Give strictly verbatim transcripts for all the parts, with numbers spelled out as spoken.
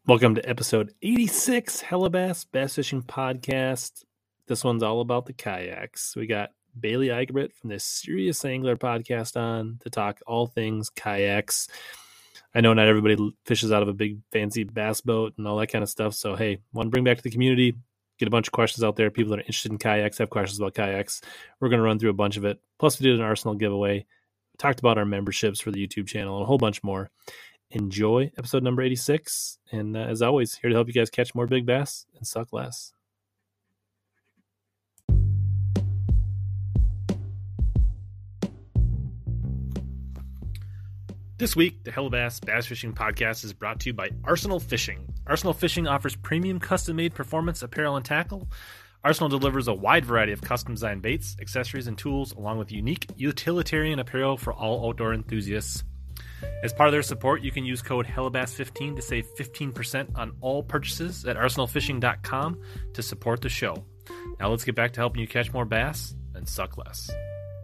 Welcome to episode eighty-six, Hellabass Bass Fishing Podcast. This one's all about the kayaks. We got Bailey Eichbrett from the Serious Angler podcast on to talk all things kayaks. I know not everybody fishes out of a big fancy bass boat and all that kind of stuff. So, hey, want to bring back to the community, get a bunch of questions out there. People that are interested in kayaks have questions about kayaks. We're going to run through a bunch of it. Plus, we did an Arsenal giveaway. We talked about our memberships for the YouTube channel and a whole bunch more. Enjoy episode number eighty-six. And uh, as always, here to help you guys catch more big bass and suck less. This week, the Hellabass Bass Fishing Podcast is brought to you by Arsenal Fishing. Arsenal Fishing offers premium custom-made performance apparel and tackle. Arsenal delivers a wide variety of custom-designed baits, accessories, and tools, along with unique utilitarian apparel for all outdoor enthusiasts. As part of their support, you can use code Hellabass fifteen to save fifteen percent on all purchases at arsenal fishing dot com to support the show. Now let's get back to helping you catch more bass and suck less.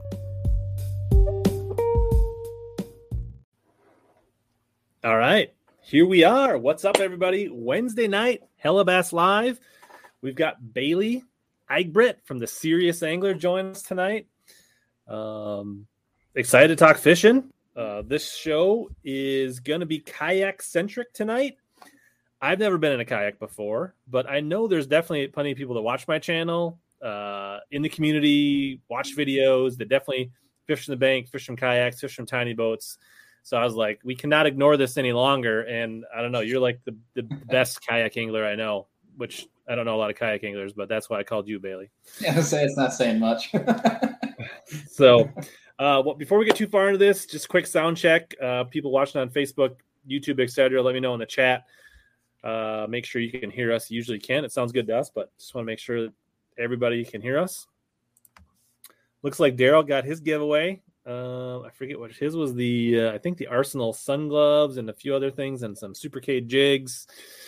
All right, here we are. What's up, everybody? Wednesday night, Hellabass Live. We've got Bailey Eichbrett from the Serious Angler joining us tonight. Um, excited to talk fishing. Uh, this show is going to be kayak-centric tonight. I've never been in a kayak before, but I know there's definitely plenty of people that watch my channel, uh, in the community, watch videos, that definitely fish from the bank, fish from kayaks, fish from tiny boats. So I was like, we cannot ignore this any longer. And I don't know, you're like the, the best kayak angler I know, which I don't know a lot of kayak anglers, but that's why I called you, Bailey. Yeah, say it's not saying much. So... Uh, well, before we get too far into this, just a quick sound check. Uh, people watching on Facebook, YouTube, et cetera, let me know in the chat. Uh, make sure you can hear us. You usually can. It sounds good to us, but just want to make sure that everybody can hear us. Looks like Daryl got his giveaway. Uh, I forget what his was. The uh, I think the Arsenal sun gloves and a few other things and some Super K jigs.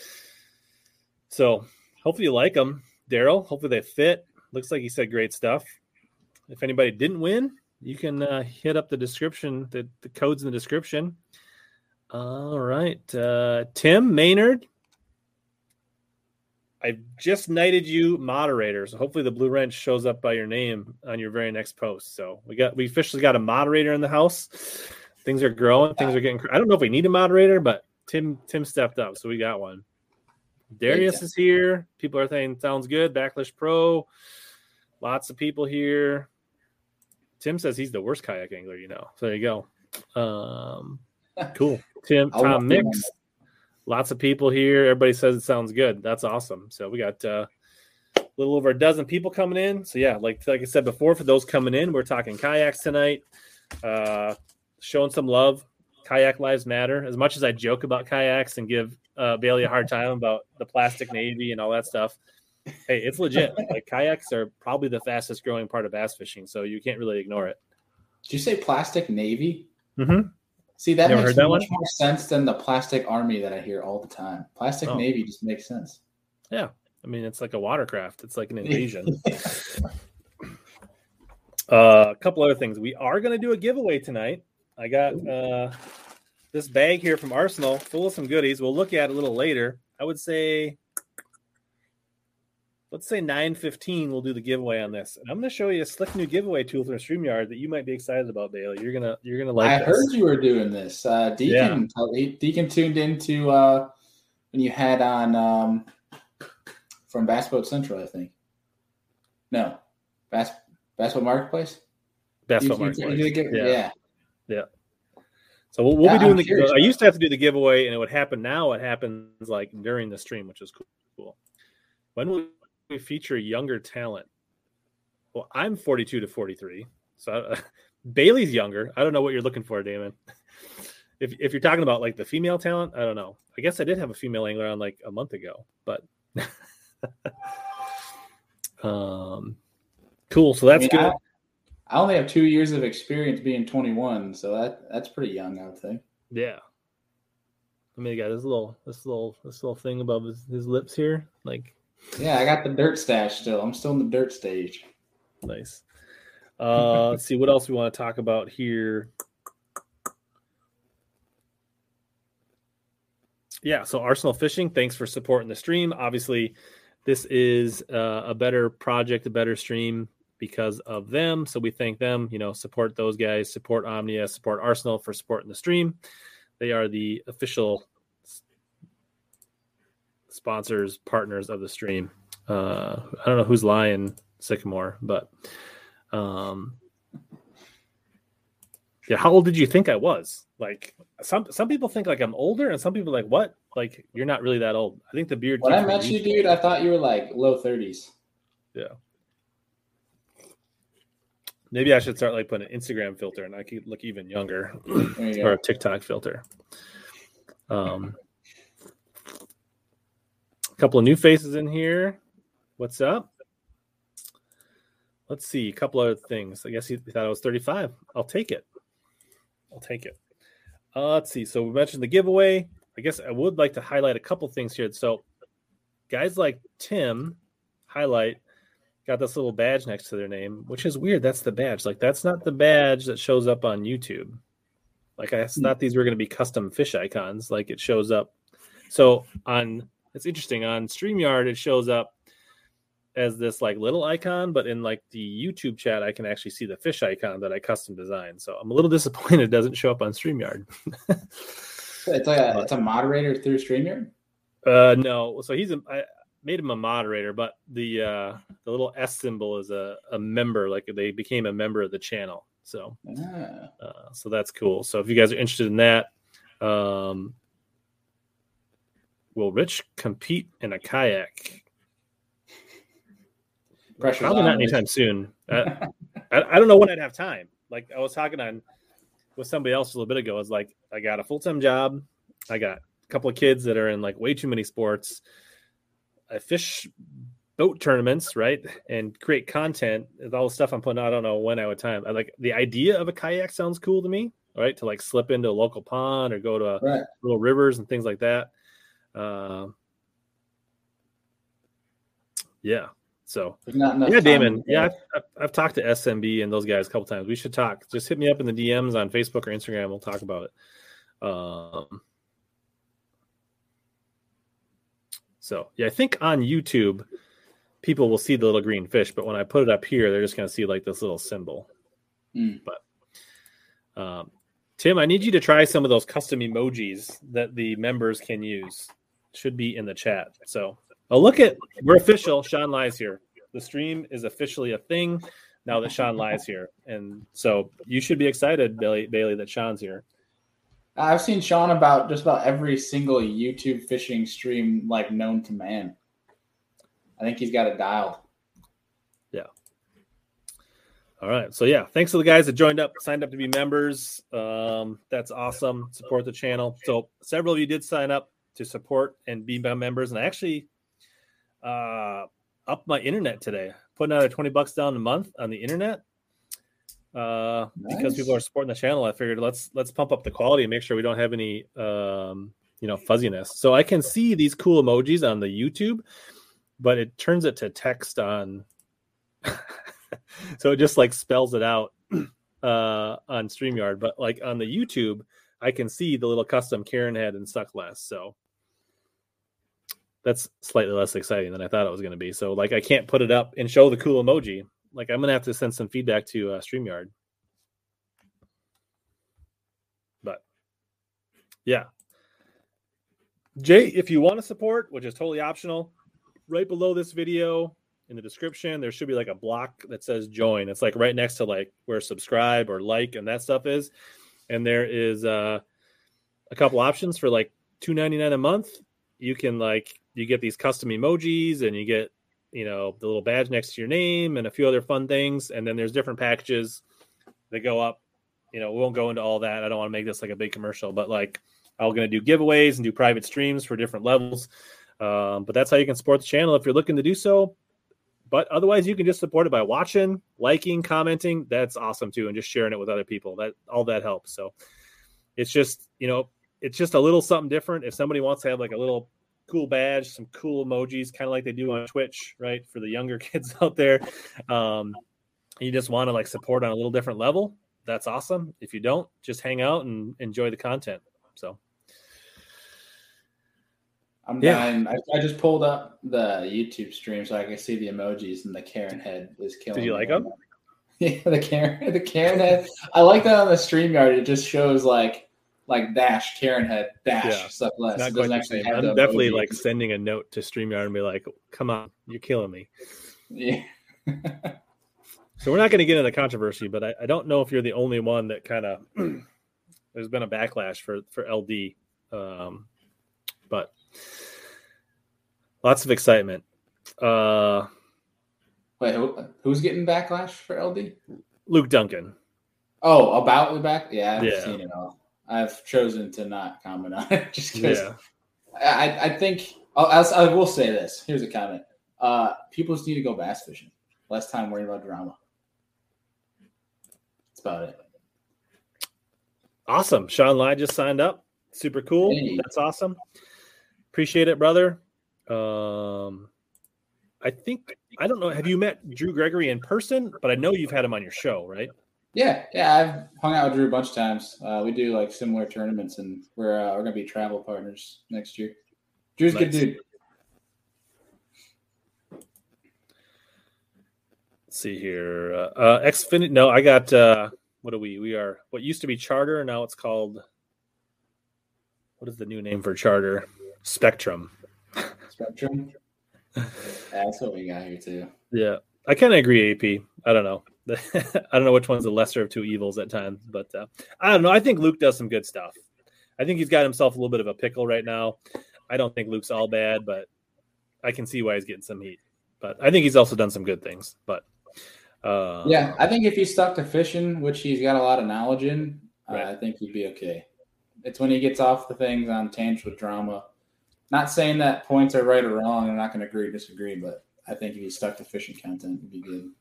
So hopefully you like them, Daryl. Hopefully they fit. Looks like he said great stuff. If anybody didn't win, you can uh, hit up the description, the, the codes in the description. All right. Uh, Tim Maynard, I just knighted you moderator. So hopefully the Blue Wrench shows up by your name on your very next post. So we got we officially got a moderator in the house. Things are growing. Things are getting – I don't know if we need a moderator, but Tim Tim stepped up, so we got one. Darius is here. People are saying sounds good. Backlash Pro. Lots of people here. Tim says he's the worst kayak angler, you know. So there you go. Um, cool. Tim, Tom Mix. Lots of people here. Everybody says it sounds good. That's awesome. So we got uh, a little over a dozen people coming in. So yeah, like like I said before, for those coming in, we're talking kayaks tonight. Uh, showing some love. Kayak lives matter. As much as I joke about kayaks and give uh, Bailey a hard time about the plastic navy and all that stuff, hey, it's legit. Like kayaks are probably the fastest growing part of bass fishing, so you can't really ignore it. Did you say plastic navy? Mm-hmm. See, that Never makes that much one? more sense than the plastic army that I hear all the time. Plastic Oh. navy just makes sense. Yeah, I mean it's like a watercraft. It's like an invasion. uh, a couple other things. We are going to do a giveaway tonight. I got uh, this bag here from Arsenal, full of some goodies. We'll look at it a little later. I would say. Let's say nine fifteen, we'll do the giveaway on this. And I'm going to show you a slick new giveaway tool from StreamYard that you might be excited about, Bailey. You're going to you're gonna like I this. heard you were doing this. Uh, Deacon, yeah. Deacon tuned into uh, when you had on um, from Bass Boat Central, I think. No. Bass, Bass Boat Marketplace? Bass You- Boat you- Marketplace. you did get- Yeah. yeah. Yeah. So we'll, we'll Yeah, be doing I'm the curious I about used to have to do the giveaway, and it would happen now. It happens like during the stream, which is cool. When will we feature younger talent? Well, I'm forty-two to forty-three, so uh, Bailey's younger. I don't know what you're looking for, Damon. If if you're talking about like the female talent, I don't know. I guess I did have a female angler on like a month ago, but um, cool. So that's I mean, good. I, I only have two years of experience being twenty-one, so that that's pretty young, I would think. Yeah. I mean, he got this little this little this little thing above his, his lips here, like. Yeah, I got the dirt stash still. I'm still in the dirt stage. Nice. Uh, let's see what else we want to talk about here. yeah, so Arsenal Fishing, thanks for supporting the stream. Obviously, this is uh, a better project, a better stream because of them. So we thank them, you know, support those guys, support Omnia, support Arsenal for supporting the stream. They are the official sponsors, partners of the stream. Uh, I don't know who's lying, Sycamore, but um, yeah, how old did you think I was? Like some some people think like I'm older, and some people are like, what? Like you're not really that old. I think the beard. When I met you, dude, I thought you were like low thirties. Yeah. Maybe I should start like putting an Instagram filter, and I could look even younger, you or a TikTok filter. Um, a couple of new faces in here. What's up? Let's see. A couple other things. I guess he thought I was thirty-five. I'll take it. I'll take it. Uh, let's see. So we mentioned the giveaway. I guess I would like to highlight a couple things here. So guys like Tim, highlight, got this little badge next to their name, which is weird. That's the badge. Like, that's not the badge that shows up on YouTube. Like, I thought these were going to be custom fish icons. Like, it shows up. So on, it's interesting. On StreamYard, it shows up as this like little icon, but in like the YouTube chat, I can actually see the fish icon that I custom designed. So I'm a little disappointed it doesn't show up on StreamYard. It's like a, it's a moderator through StreamYard? Uh, no. So he's a, I made him a moderator, but the uh, the little S symbol is a, a member. Like they became a member of the channel. So ah. uh, so that's cool. So if you guys are interested in that, um, will Rich compete in a kayak? Pressure's Probably not anytime soon. I, I, I don't know when I'd have time. Like I was talking on with somebody else a little bit ago. I was like, I got a full-time job. I got a couple of kids that are in like way too many sports. I fish boat tournaments, right? And create content. With all the stuff I'm putting out, I don't know when I would time. I like the idea of a kayak sounds cool to me, right? To like slip into a local pond or go to a, right. little rivers and things like that. Uh, yeah. So, yeah, Damon. Yeah, I've, I've, I've talked to S M B and those guys a couple times. We should talk. Just hit me up in the D Ms on Facebook or Instagram. We'll talk about it. Um, so, yeah, I think on YouTube, people will see the little green fish, but when I put it up here, they're just going to see like this little symbol. Mm. But, um, Tim, I need you to try some of those custom emojis that the members can use. Should be in the chat. So, oh, look at, we're official. Sean Lies here. The stream is officially a thing now that Sean Lies here. And so you should be excited, Bailey, Bailey, that Sean's here. I've seen Sean about just about every single YouTube fishing stream like known to man. I think he's got it dialed. Yeah. All right. So, yeah, thanks to the guys that joined up, signed up to be members. Um, that's awesome. Support the channel. So several of you did sign up to support and be members. And I actually uh up my internet today, putting another twenty bucks down a month on the internet uh nice. Because people are supporting the channel. I figured let's let's pump up the quality and make sure we don't have any um you know fuzziness. So I can see these cool emojis on the YouTube, but it turns it to text on so it just like spells it out uh on StreamYard, but like on the YouTube I can see the little custom Karen head and suck less. So that's slightly less exciting than I thought it was going to be. So, like, I can't put it up and show the cool emoji. Like, I'm going to have to send some feedback to uh, StreamYard. But, yeah. Jay, if you want to support, which is totally optional, right below this video in the description, there should be, like, a block that says join. It's, like, right next to, like, where subscribe or like and that stuff is. And there is uh, a couple options for, like, two ninety-nine a month. You can, like, you get these custom emojis and you get, you know, the little badge next to your name and a few other fun things. And then there's different packages that go up. You know, we won't go into all that. I don't want to make this like a big commercial, but like I'm going to do giveaways and do private streams for different levels. Um, but that's how you can support the channel if you're looking to do so. But otherwise, you can just support it by watching, liking, commenting. That's awesome too. And just sharing it with other people. That all that helps. So it's just, you know, it's just a little something different. If somebody wants to have like a little cool badge, some cool emojis, kind of like they do on Twitch, right? For the younger kids out there. Um, you just want to like support on a little different level. That's awesome. If you don't, just hang out and enjoy the content. So, I'm Yeah. dying. I, I just pulled up the YouTube stream so I can see the emojis, and the Karen head is killing. Did you me like right them? now. Yeah, the Karen, the Karen head. I like that on the StreamYard. It just shows like like dash Karen head dash Yeah. suck less. Not It quite doesn't the actually same. have I'm the definitely emoji. like sending a note to StreamYard and be like, come on, you're killing me. Yeah. So we're not going to get into the controversy, but I, I don't know if you're the only one that kind of there's been a backlash for for L D, um, but lots of excitement. Uh, Wait, who, who's getting backlash for L D? Luke Duncan. Oh, about the back? Yeah, I've Yeah. seen it all. I've chosen to not comment on it just because Yeah, I, I think I'll, I'll, I will say this. Here's a comment. Uh, people just need to go bass fishing. Less time worrying about drama. That's about it. awesome. Sean Lai just signed up. Super cool. Hey. That's awesome. Appreciate it, brother. Um, I think I don't know. Have you met Drew Gregory in person? But I know you've had him on your show, right? Yeah, yeah. I've hung out with Drew a bunch of times. Uh, we do like similar tournaments, and we're uh, we're gonna be travel partners next year. Drew's a Nice. good dude. Let's see here. Uh, uh, Xfinity. No, I got. Uh, what are we? We are what used to be Charter. Now it's called. What is the new name for Charter? Spectrum. Spectrum. Yeah, that's what we got here too. Yeah, I kind of agree. A P. I don't know. I don't know which one's the lesser of two evils at times, but uh, I don't know. I think Luke does some good stuff. I think he's got himself a little bit of a pickle right now. I don't think Luke's all bad, but I can see why he's getting some heat. But I think he's also done some good things. But uh, yeah, I think if he stuck to fishing, which he's got a lot of knowledge in, Right. uh, I think he'd be okay. It's when he gets off the things on tangents with drama. Not saying that points are right or wrong. I'm not going to agree or disagree, but I think if he stuck to fishing content, it'd be good.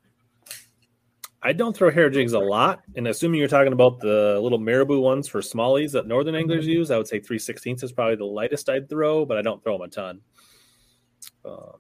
I don't throw hair jigs a lot, and assuming you're talking about the little marabou ones for smallies that northern anglers use, I would say three sixteenths is probably the lightest I'd throw, but I don't throw them a ton. Um,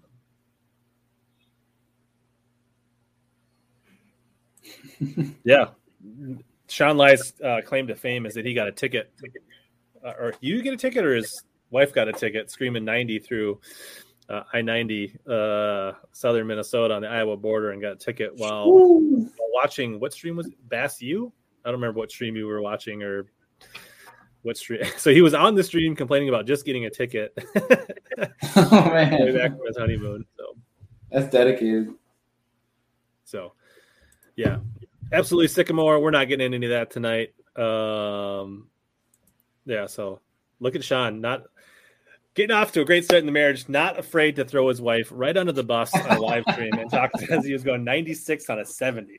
yeah. Sean Lai's uh, claim to fame is that he got a ticket, uh, or you get a ticket, or his wife got a ticket, screaming ninety through uh, I ninety, uh, southern Minnesota on the Iowa border, and got a ticket while, while watching. What stream was it? Bass U? I don't remember what stream you were watching or what stream. So he was on the stream complaining about just getting a ticket. Oh, man. Way back from his honeymoon. So That's dedicated. So, yeah, absolutely Sycamore. We're not getting into any of that tonight. Um, yeah, so look at Sean, not getting off to a great start in the marriage, not afraid to throw his wife right under the bus on a live stream and talk to as he was going ninety-six on a seventy.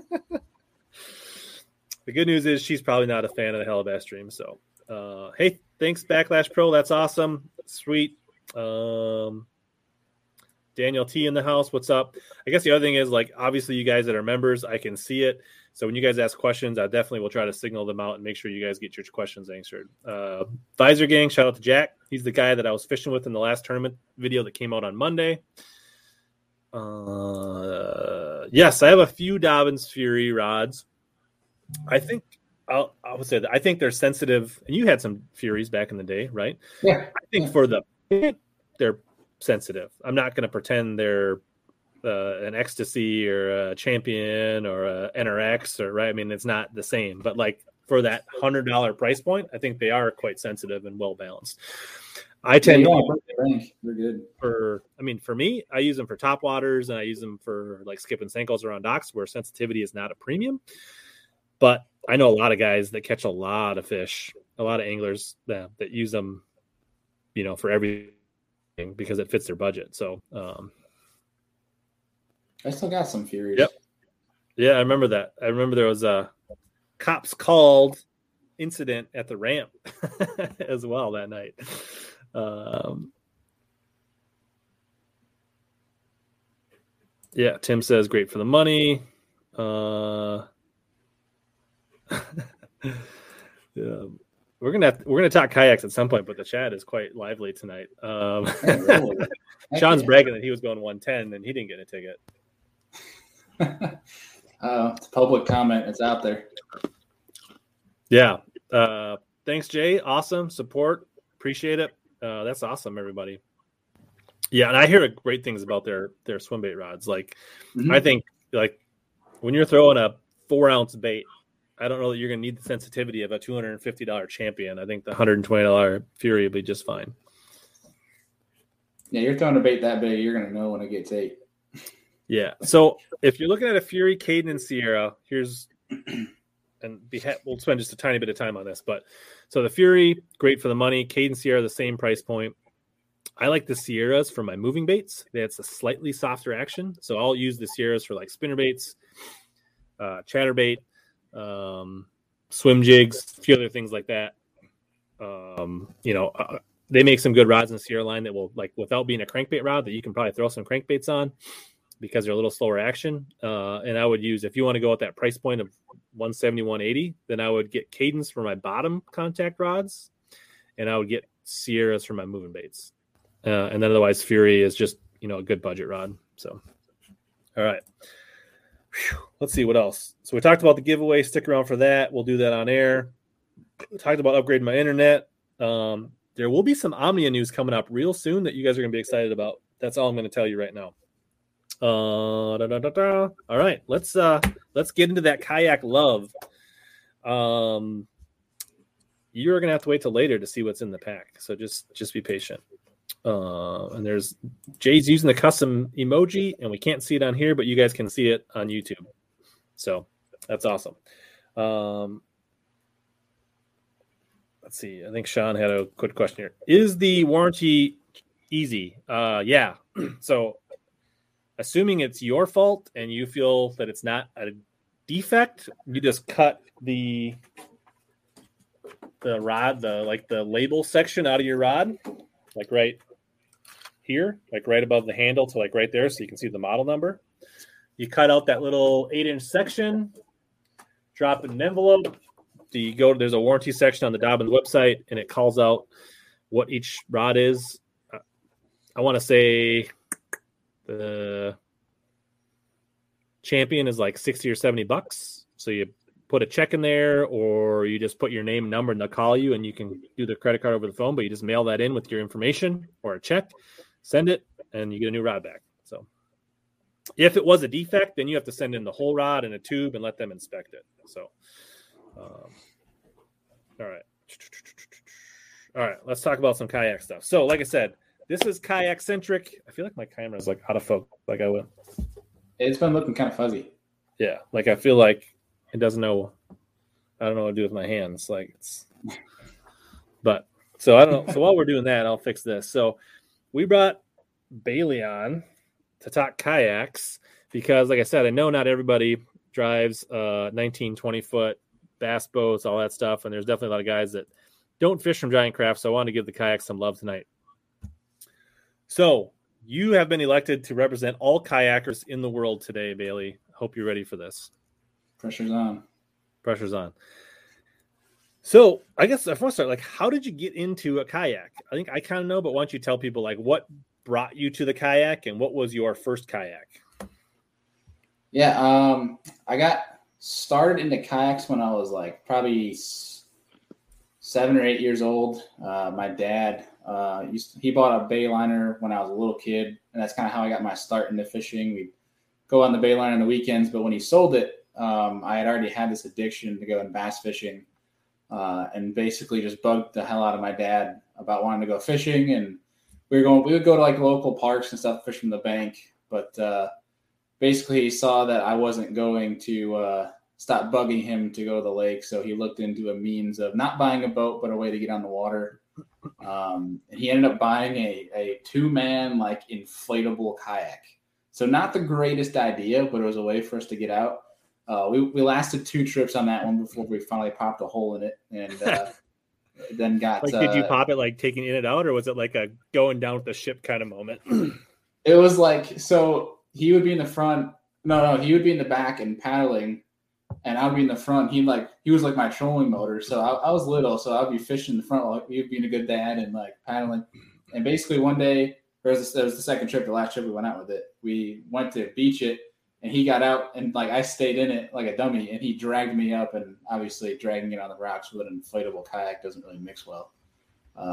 The good news is she's probably not a fan of the Hellabass stream. So, uh, hey, thanks, Backlash Pro. That's awesome. Sweet. Um, Daniel T in the house. What's up? I guess the other thing is, like, obviously you guys that are members, I can see it. So when you guys ask questions, I definitely will try to signal them out and make sure you guys get your questions answered. Uh, Visor Gang, shout out to Jack. He's the guy that I was fishing with in the last tournament video that came out on Monday. Uh, yes, I have a few Dobbins Fury rods. I think I'll, I would say that I think they're sensitive, and you had some Furies back in the day, right? Yeah. I think for the they're sensitive. I'm not going to pretend they're uh, an Ecstasy or a Champion or a N R X or right. I mean, it's not the same, but like for that hundred dollar price point, I think they are quite sensitive and well balanced. I tend yeah, to think they're good for. I mean, for me, I use them for top waters and I use them for like skipping Senkos around docks where sensitivity is not a premium. But I know a lot of guys that catch a lot of fish, a lot of anglers that, that use them, you know, for everything because it fits their budget. So, um, I still got some Furies. Yep. Yeah, I remember that. I remember there was a cops called incident at the ramp as well that night. Um, yeah, Tim says great for the money. Uh, yeah, we're gonna have to, we're gonna talk kayaks at some point, but the chat is quite lively tonight. Um, Sean's bragging that he was going one ten and he didn't get a ticket. uh, it's a public comment. It's out there. Yeah. Uh, thanks, Jay. Awesome support. Appreciate it. Uh, that's awesome, everybody. Yeah, and I hear great things about their their swim bait rods. Like, mm-hmm. I think like when you're throwing a four ounce bait, I don't know that you're going to need the sensitivity of a two hundred fifty dollars Champion. I think the one hundred twenty dollars Fury will be just fine. Yeah, you're throwing a bait that big, you're going to know when it gets ate. Yeah. So if you're looking at a Fury, Caden, and Sierra, here's and be ha- we'll spend just a tiny bit of time on this. But so the Fury, great for the money. Caden, Sierra, the same price point. I like the Sierras for my moving baits. That's a slightly softer action. So I'll use the Sierras for like spinner baits, uh, chatterbait, um, swim jigs, a few other things like that. Um, you know, uh, they make some good rods in the Sierra line that will, like, without being a crankbait rod, that you can probably throw some crankbaits on because they're a little slower action. Uh, and I would use, if you want to go at that price point of one seventy, one eighty, then I would get Cadence for my bottom contact rods, and I would get Sierras for my moving baits. Uh, and then otherwise Fury is just, you know, a good budget rod. So, all right. Whew. Let's see what else. So we talked about the giveaway. Stick around for that. We'll do that on air. We talked about upgrading my internet. Um, there will be some Omnia news coming up real soon that you guys are going to be excited about. That's all I'm going to tell you right now. Uh, da, da, da, da. All right, let's uh, let's get into that kayak love. Um, you're going to have to wait till later to see what's in the pack. So just just be patient. Uh, and there's Jay's using the custom emoji, and we can't see it on here, but you guys can see it on YouTube. So that's awesome. Um, let's see. I think Sean had a quick question here. Is the warranty easy? Uh, yeah. So assuming it's your fault and you feel that it's not a defect, you just cut the the rod, the like the label section out of your rod, like right here, like right above the handle to like right there, so you can see the model number. You cut out that little eight inch section, drop it in an envelope. Do you go? There's a warranty section on the Dobyns website, and it calls out what each rod is. Uh, I want to say the Champion is like sixty or seventy bucks. So you put a check in there, or you just put your name and number, and they'll call you, and you can do the credit card over the phone. But you just mail that in with your information or a check. Send it, and you get a new rod back. So if it was a defect, then you have to send in the whole rod and a tube and let them inspect it. So, um, all right. All right, let's talk about some kayak stuff. So, like I said, this is kayak centric. I feel like my camera is like out of focus. Like I went. It's been looking kind of fuzzy. Yeah, like I feel like it doesn't know. I don't know what to do with my hands. Like it's. But so I don't know. So while we're doing that, I'll fix this. So. We brought Bailey on to talk kayaks because, like I said, I know not everybody drives uh, nineteen, twenty-foot bass boats, all that stuff, and there's definitely a lot of guys that don't fish from Giant Craft, so I wanted to give the kayaks some love tonight. So you have been elected to represent all kayakers in the world today, Bailey. Hope you're ready for this. Pressure's on. Pressure's on. So I guess I want to start, like, how did you get into a kayak? I think I kind of know, but why don't you tell people, like, what brought you to the kayak and what was your first kayak? Yeah, um, I got started into kayaks when I was, like, probably seven or eight years old. Uh, my dad, uh, used to, he bought a Bayliner when I was a little kid, and that's kind of how I got my start into fishing. We'd go on the Bayliner on the weekends, but when he sold it, um, I had already had this addiction to go and bass fishing. Uh, and basically just bugged the hell out of my dad about wanting to go fishing. And we were going, we would go to like local parks and stuff, fish from the bank. But uh, basically he saw that I wasn't going to uh, stop bugging him to go to the lake. So he looked into a means of not buying a boat, but a way to get on the water. Um, and he ended up buying a, a two man like inflatable kayak. So not the greatest idea, but it was a way for us to get out. Uh, we, we lasted two trips on that one before we finally popped a hole in it, and uh, then got. Like, did you uh, pop it like taking in and out, or was it like a going down with the ship kind of moment? It was like, so he would be in the front. No, no, he would be in the back and paddling, and I would be in the front. He like he was like my trolling motor. So I, I was little, so I'd be fishing in the front, like he would be a good dad and like paddling. And basically one day, there was, there was the second trip, the last trip we went out with it. We went to beach it. And he got out, and like I stayed in it like a dummy, and he dragged me up. And obviously, dragging it on the rocks with an inflatable kayak doesn't really mix well. Um,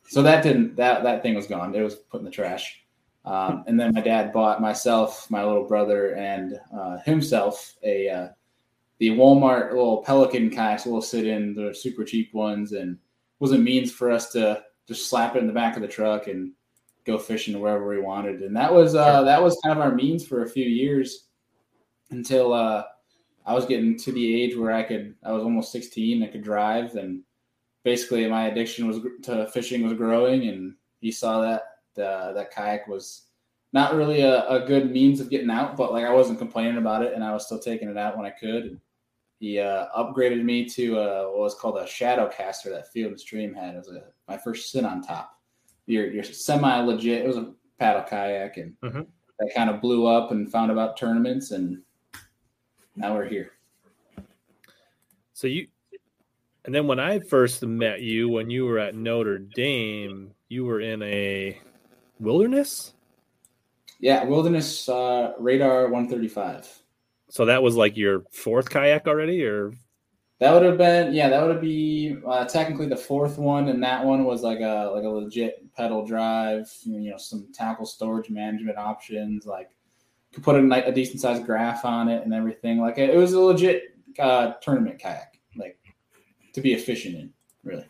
so that didn't that that thing was gone. It was put in the trash. Um, and then my dad bought myself, my little brother, and uh, himself a uh, the Walmart little Pelican kayaks. We'll sit in the super cheap ones, and was a means for us to just slap it in the back of the truck and go fishing wherever we wanted. And that was uh, that was kind of our means for a few years until uh, I was getting to the age where I could. I was almost sixteen. I could drive, and basically my addiction was to fishing was growing, and he saw that. Uh, that kayak was not really a, a good means of getting out, but like I wasn't complaining about it, and I was still taking it out when I could. And he uh, upgraded me to uh, what was called a shadow caster that Field and Stream had. It was a, my first sit on top. You're, you're semi legit. It was a paddle kayak, and mm-hmm. that kind of blew up and found about tournaments, and now we're here. So you, and then when I first met you, when you were at Notre Dame, you were in a Wilderness? Yeah, Wilderness uh, Radar one thirty-five. So that was like your fourth kayak already, or? That would have been, yeah, that would be uh, technically the fourth one, and that one was like a like a legit pedal drive, you know, some tackle storage management options, like you could put a, a decent sized graph on it and everything. Like it was a legit uh, tournament kayak, like to be efficient in, really.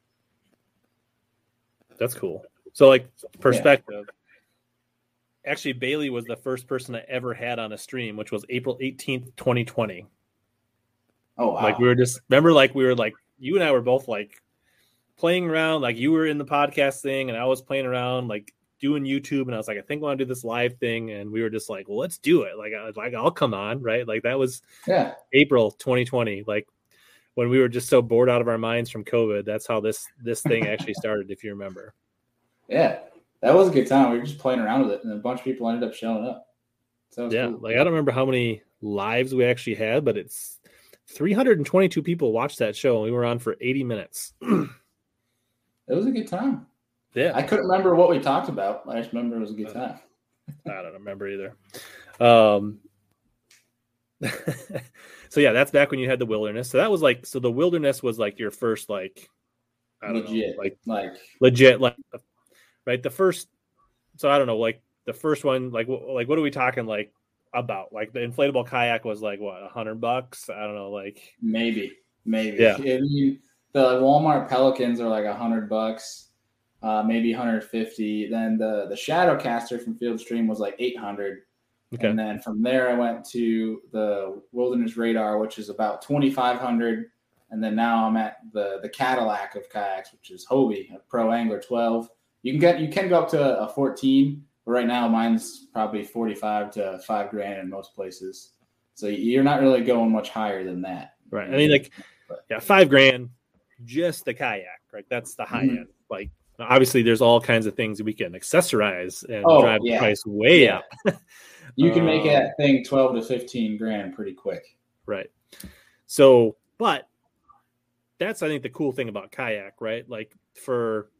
That's cool. So, like, perspective. Yeah. Actually, Bailey was the first person I ever had on a stream, which was April eighteenth, twenty twenty. Oh, wow. Like, we were just, remember, like, we were, like, you and I were both, like, playing around. Like, you were in the podcast thing, and I was playing around, like, doing YouTube. And I was like, I think I want to do this live thing. And we were just like, well, let's do it. Like, I was like, I'll come on, right? Like, that was yeah. April twenty twenty. Like, when we were just so bored out of our minds from COVID, that's how this this thing actually started, if you remember. Yeah, that was a good time. We were just playing around with it, and a bunch of people ended up showing up. So yeah, cool. Like I don't remember how many lives we actually had, but it's three hundred twenty-two people watched that show, and we were on for eighty minutes. It was a good time. Yeah, I couldn't remember what we talked about. I just remember it was a good time. I don't remember either. Um, so yeah, that's back when you had the Wilderness. So that was like, so the Wilderness was like your first, like, I don't legit, know, like, like legit, like, right. The first, so I don't know, like the first one, like, like what are we talking like about? Like the inflatable kayak was like what, a hundred bucks? I don't know, like maybe, maybe. Yeah. I mean, the Walmart Pelicans are like a hundred bucks, uh, maybe one hundred fifty. Then the the Shadow Caster from Field Stream was like eight hundred. Okay. And then from there, I went to the Wilderness Radar, which is about twenty-five hundred. And then now I'm at the the Cadillac of kayaks, which is Hobie, a Pro Angler twelve. You can get you can go up to a fourteen, but right now mine's probably forty-five to five grand in most places. So you're not really going much higher than that. Right. I mean, like, yeah, five grand, just the kayak, right? That's the high mm-hmm. end. Like, obviously, there's all kinds of things we can accessorize and oh, drive yeah. the price way yeah. up. You can make um, that thing twelve to fifteen grand pretty quick. Right. So, but that's, I think, the cool thing about kayak, right? Like for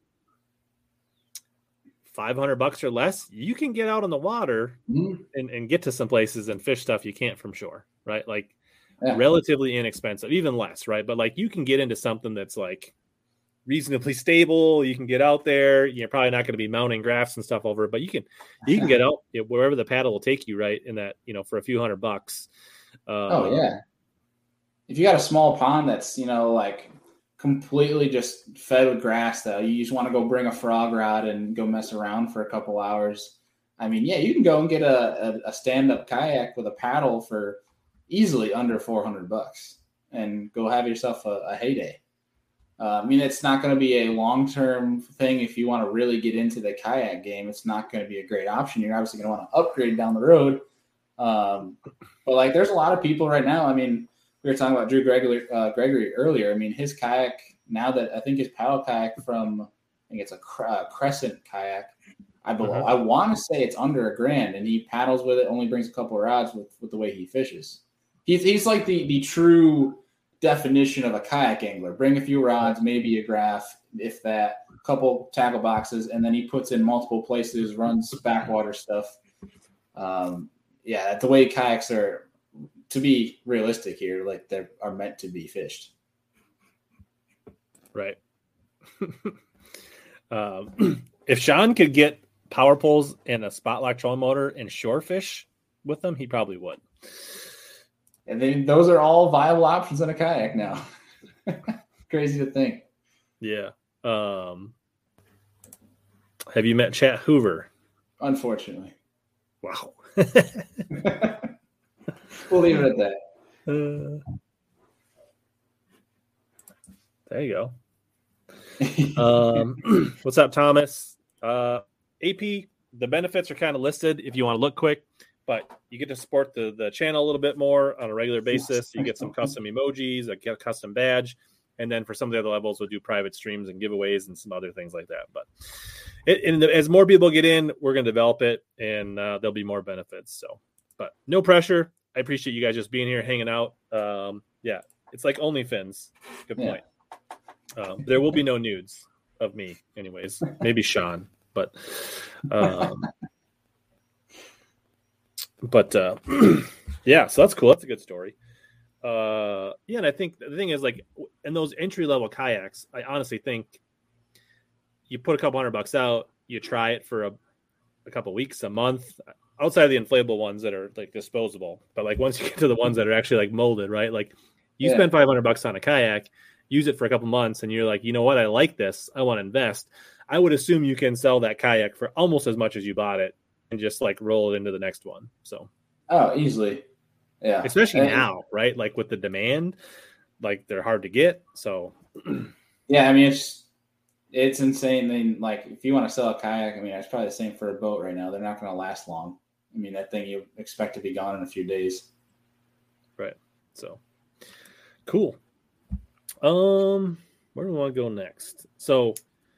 five hundred bucks or less, you can get out on the water mm-hmm. and, and get to some places and fish stuff you can't from shore, right? Like yeah. relatively inexpensive, even less, right? But like you can get into something that's like reasonably stable. You can get out there. You're probably not going to be mounting graphs and stuff over it, but you can you can get out you know, wherever the paddle will take you, right? In that, you know, for a few hundred bucks. Um, oh yeah. If you got a small pond that's, you know, like completely just fed with grass, though, you just want to go bring a frog rod and go mess around for a couple hours. I mean, yeah, you can go and get a, a, a stand-up kayak with a paddle for easily under four hundred bucks and go have yourself a, a heyday. Uh, I mean, it's not going to be a long-term thing if you want to really get into the kayak game. It's not going to be a great option. You're obviously going to want to upgrade down the road. Um, but, like, there's a lot of people right now. I mean, we were talking about Drew Gregory, uh, Gregory earlier. I mean, his kayak, now that I think his paddle kayak from, I think it's a uh, Crescent kayak, I believe, uh-huh. I want to say it's under a grand, and he paddles with it, only brings a couple of rods with, with the way he fishes. He's, he's like the, the true definition of a kayak angler. Bring a few rods, maybe a graph, if that, a couple tackle boxes, and then he puts in multiple places, runs backwater stuff. Um, yeah, the way kayaks are, to be realistic here, like they are meant to be fished. Right. Um, if Sean could get power poles and a spot lock trolling motor and shore fish with them, he probably would. And then those are all viable options in a kayak now. Crazy to think. Yeah. Um, have you met Chat Hoover? Unfortunately. Wow. We'll leave it at that. Uh, there you go. Um, what's up, Thomas? Uh, A P, the benefits are kind of listed if you want to look quick, but you get to support the, the channel a little bit more on a regular basis. You get some custom emojis, a custom badge, and then for some of the other levels, we'll do private streams and giveaways and some other things like that. But it, and as more people get in, we're going to develop it, and uh, there'll be more benefits. So, but no pressure. I appreciate you guys just being here, hanging out. Um, yeah, it's like OnlyFans. Good point. Yeah. Um, there will be no nudes of me, anyways. Maybe Sean, but um, but uh, yeah. So that's cool. That's a good story. Uh, yeah, and I think the thing is, like, in those entry level kayaks, I honestly think you put a couple hundred bucks out, you try it for a, a couple weeks, a month. Outside of the inflatable ones that are like disposable, but like once you get to the ones that are actually like molded, right? Like you yeah. spend five hundred bucks on a kayak, use it for a couple months, and you're like, you know what? I like this. I want to invest. I would assume you can sell that kayak for almost as much as you bought it and just like roll it into the next one. So, oh, easily. Yeah. Especially and, now, right? Like with the demand, like they're hard to get. So, yeah, I mean, it's, it's insane. I mean, like if you want to sell a kayak, I mean, it's probably the same for a boat right now. They're not going to last long. I mean, that thing you expect to be gone in a few days. Right. So cool. Um, where do we want to go next? So,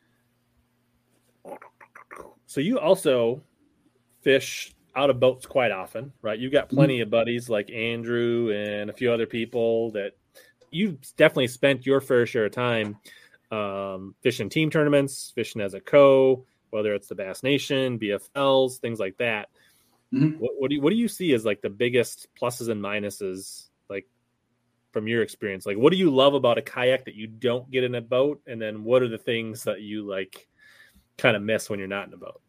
so you also fish out of boats quite often, right? You've got plenty mm-hmm. of buddies like Andrew and a few other people that you've definitely spent your fair share of time um, fishing team tournaments, fishing as a co, whether it's the Bass Nation, B F Ls, things like that. Mm-hmm. What, what do you, what do you see as like the biggest pluses and minuses, like from your experience? Like, what do you love about a kayak that you don't get in a boat? And then what are the things that you like kind of miss when you're not in a boat?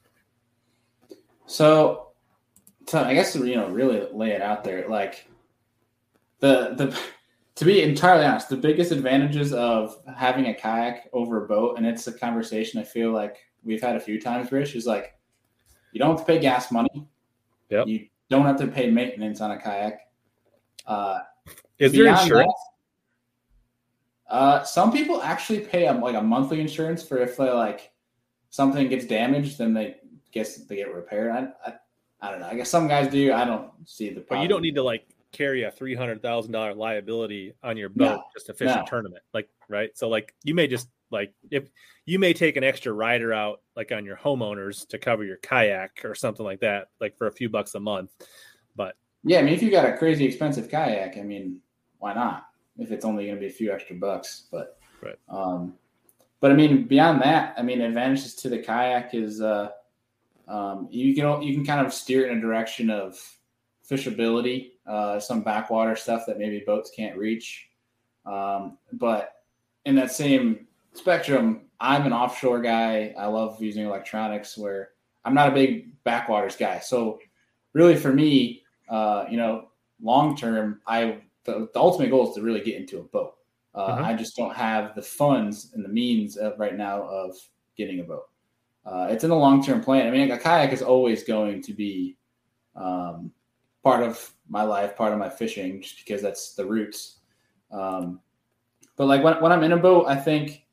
So, so I guess, you know, really lay it out there. Like the, the, to be entirely honest, the biggest advantages of having a kayak over a boat, and it's a conversation I feel like we've had a few times, Rich, is like, you don't have to pay gas money. Yep. You don't have to pay maintenance on a kayak. Uh, Is there insurance? That, uh, some people actually pay a, like a monthly insurance for if they like something gets damaged, then they guess they get repaired. I, I, I don't know. I guess some guys do. I don't see the problem. But you don't need to like carry a three hundred thousand dollars liability on your boat no, just to fish no. a tournament. Like, right. So like you may just like, if you may take an extra rider out like on your homeowners to cover your kayak or something like that, like for a few bucks a month. But yeah, I mean, if you got a crazy expensive kayak, I mean, why not? If it's only going to be a few extra bucks, but, right. Um, but I mean, beyond that, I mean, advantages to the kayak is, uh, um, you can, you can kind of steer in a direction of fishability, uh, some backwater stuff that maybe boats can't reach. Um, but in that same spectrum, I'm an offshore guy. I love using electronics where I'm not a big backwaters guy. So really for me, uh, you know, long-term, I, the, the ultimate goal is to really get into a boat. Uh, mm-hmm. I just don't have the funds and the means of right now of getting a boat. Uh, it's in the long-term plan. I mean, a kayak is always going to be um, part of my life, part of my fishing, just because that's the roots. Um, but like when, when I'm in a boat, I think,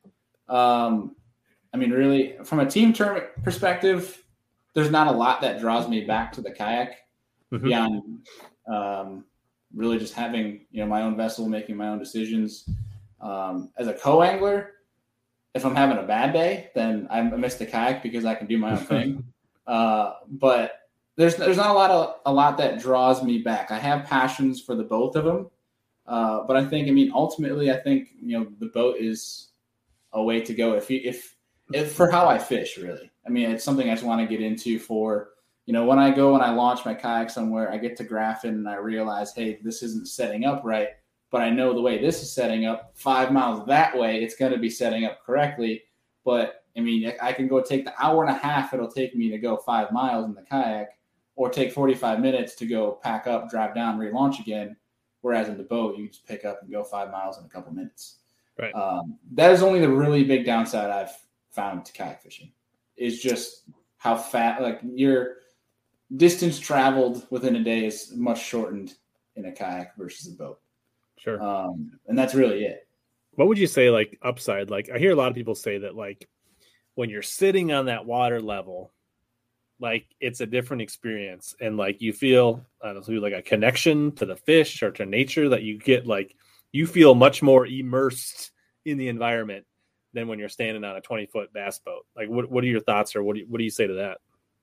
um, I mean, really from a team tournament perspective, there's not a lot that draws me back to the kayak mm-hmm. beyond um, really just having, you know, my own vessel, making my own decisions. Um, as a co-angler, if I'm having a bad day, then I miss the kayak because I can do my own thing. Uh, but there's there's not a lot of a lot that draws me back. I have passions for the both of them, uh, but I think I mean ultimately I think you know the boat is a way to go if you if if for how I fish really. I mean it's something I just want to get into for you know when I go and I launch my kayak somewhere, I get to Graffin and I realize hey this isn't setting up right. But I know the way this is setting up five miles that way, it's going to be setting up correctly. But I mean, I can go take the hour and a half it'll take me to go five miles in the kayak, or take forty-five minutes to go pack up, drive down, relaunch again. Whereas in the boat, you just pick up and go five miles in a couple minutes. Right. Um, that is only the really big downside I've found to kayak fishing, is just how fast, like your distance traveled within a day is much shortened in a kayak versus a boat. Sure. Um, and that's really it. What would you say, like, upside? Like, I hear a lot of people say that, like, when you're sitting on that water level, like, it's a different experience. And, like, you feel, I don't know, like a connection to the fish or to nature, that you get, like, you feel much more immersed in the environment than when you're standing on a twenty foot bass boat. Like, what, what are your thoughts, or what do you, what do you say to that?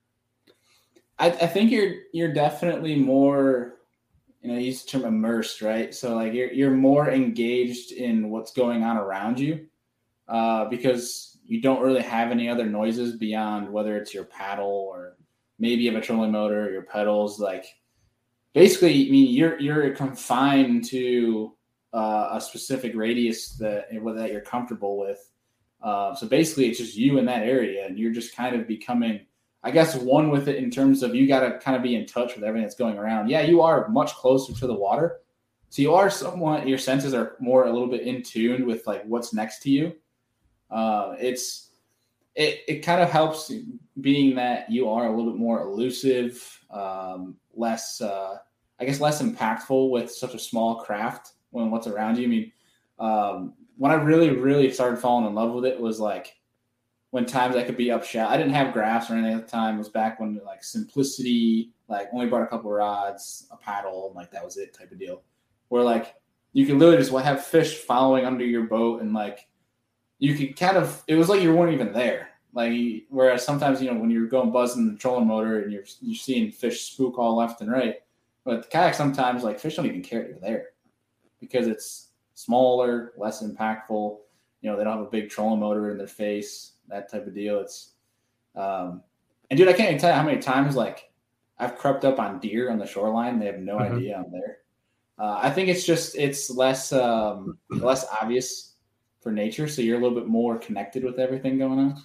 I, I think you're, you're definitely more, you know, you use the term immersed, right? So like you're, you're more engaged in what's going on around you, uh, because you don't really have any other noises beyond whether it's your paddle or maybe you have a trolling motor or your pedals. Like, basically, I mean, you're, you're confined to uh, a specific radius that, that you're comfortable with. Uh, so basically it's just you in that area, and you're just kind of becoming, I guess, one with it in terms of you got to kind of be in touch with everything that's going around. Yeah, you are much closer to the water. So you are somewhat, your senses are more a little bit in tune with like what's next to you. Uh, it's, it, it kind of helps being that you are a little bit more elusive, um, less, uh, I guess, less impactful with such a small craft when what's around you. I mean, um, when I really, really started falling in love with it was like when times I could be up shallow. I didn't have graphs or anything at the time. It was back when like simplicity, like only brought a couple of rods, a paddle, and like that was it type of deal. Where like you could literally just have fish following under your boat, and like you could kind of, it was like you weren't even there. Like, whereas sometimes, you know, when you're going buzzing the trolling motor and you're you're seeing fish spook all left and right, but the kayak sometimes like fish don't even care you're there because it's smaller, less impactful. You know, they don't have a big trolling motor in their face, that type of deal. It's, um, and dude, I can't even tell you how many times like I've crept up on deer on the shoreline. They have no mm-hmm. idea I'm there. Uh, I think it's just, it's less, um, less obvious for nature. So you're a little bit more connected with everything going on.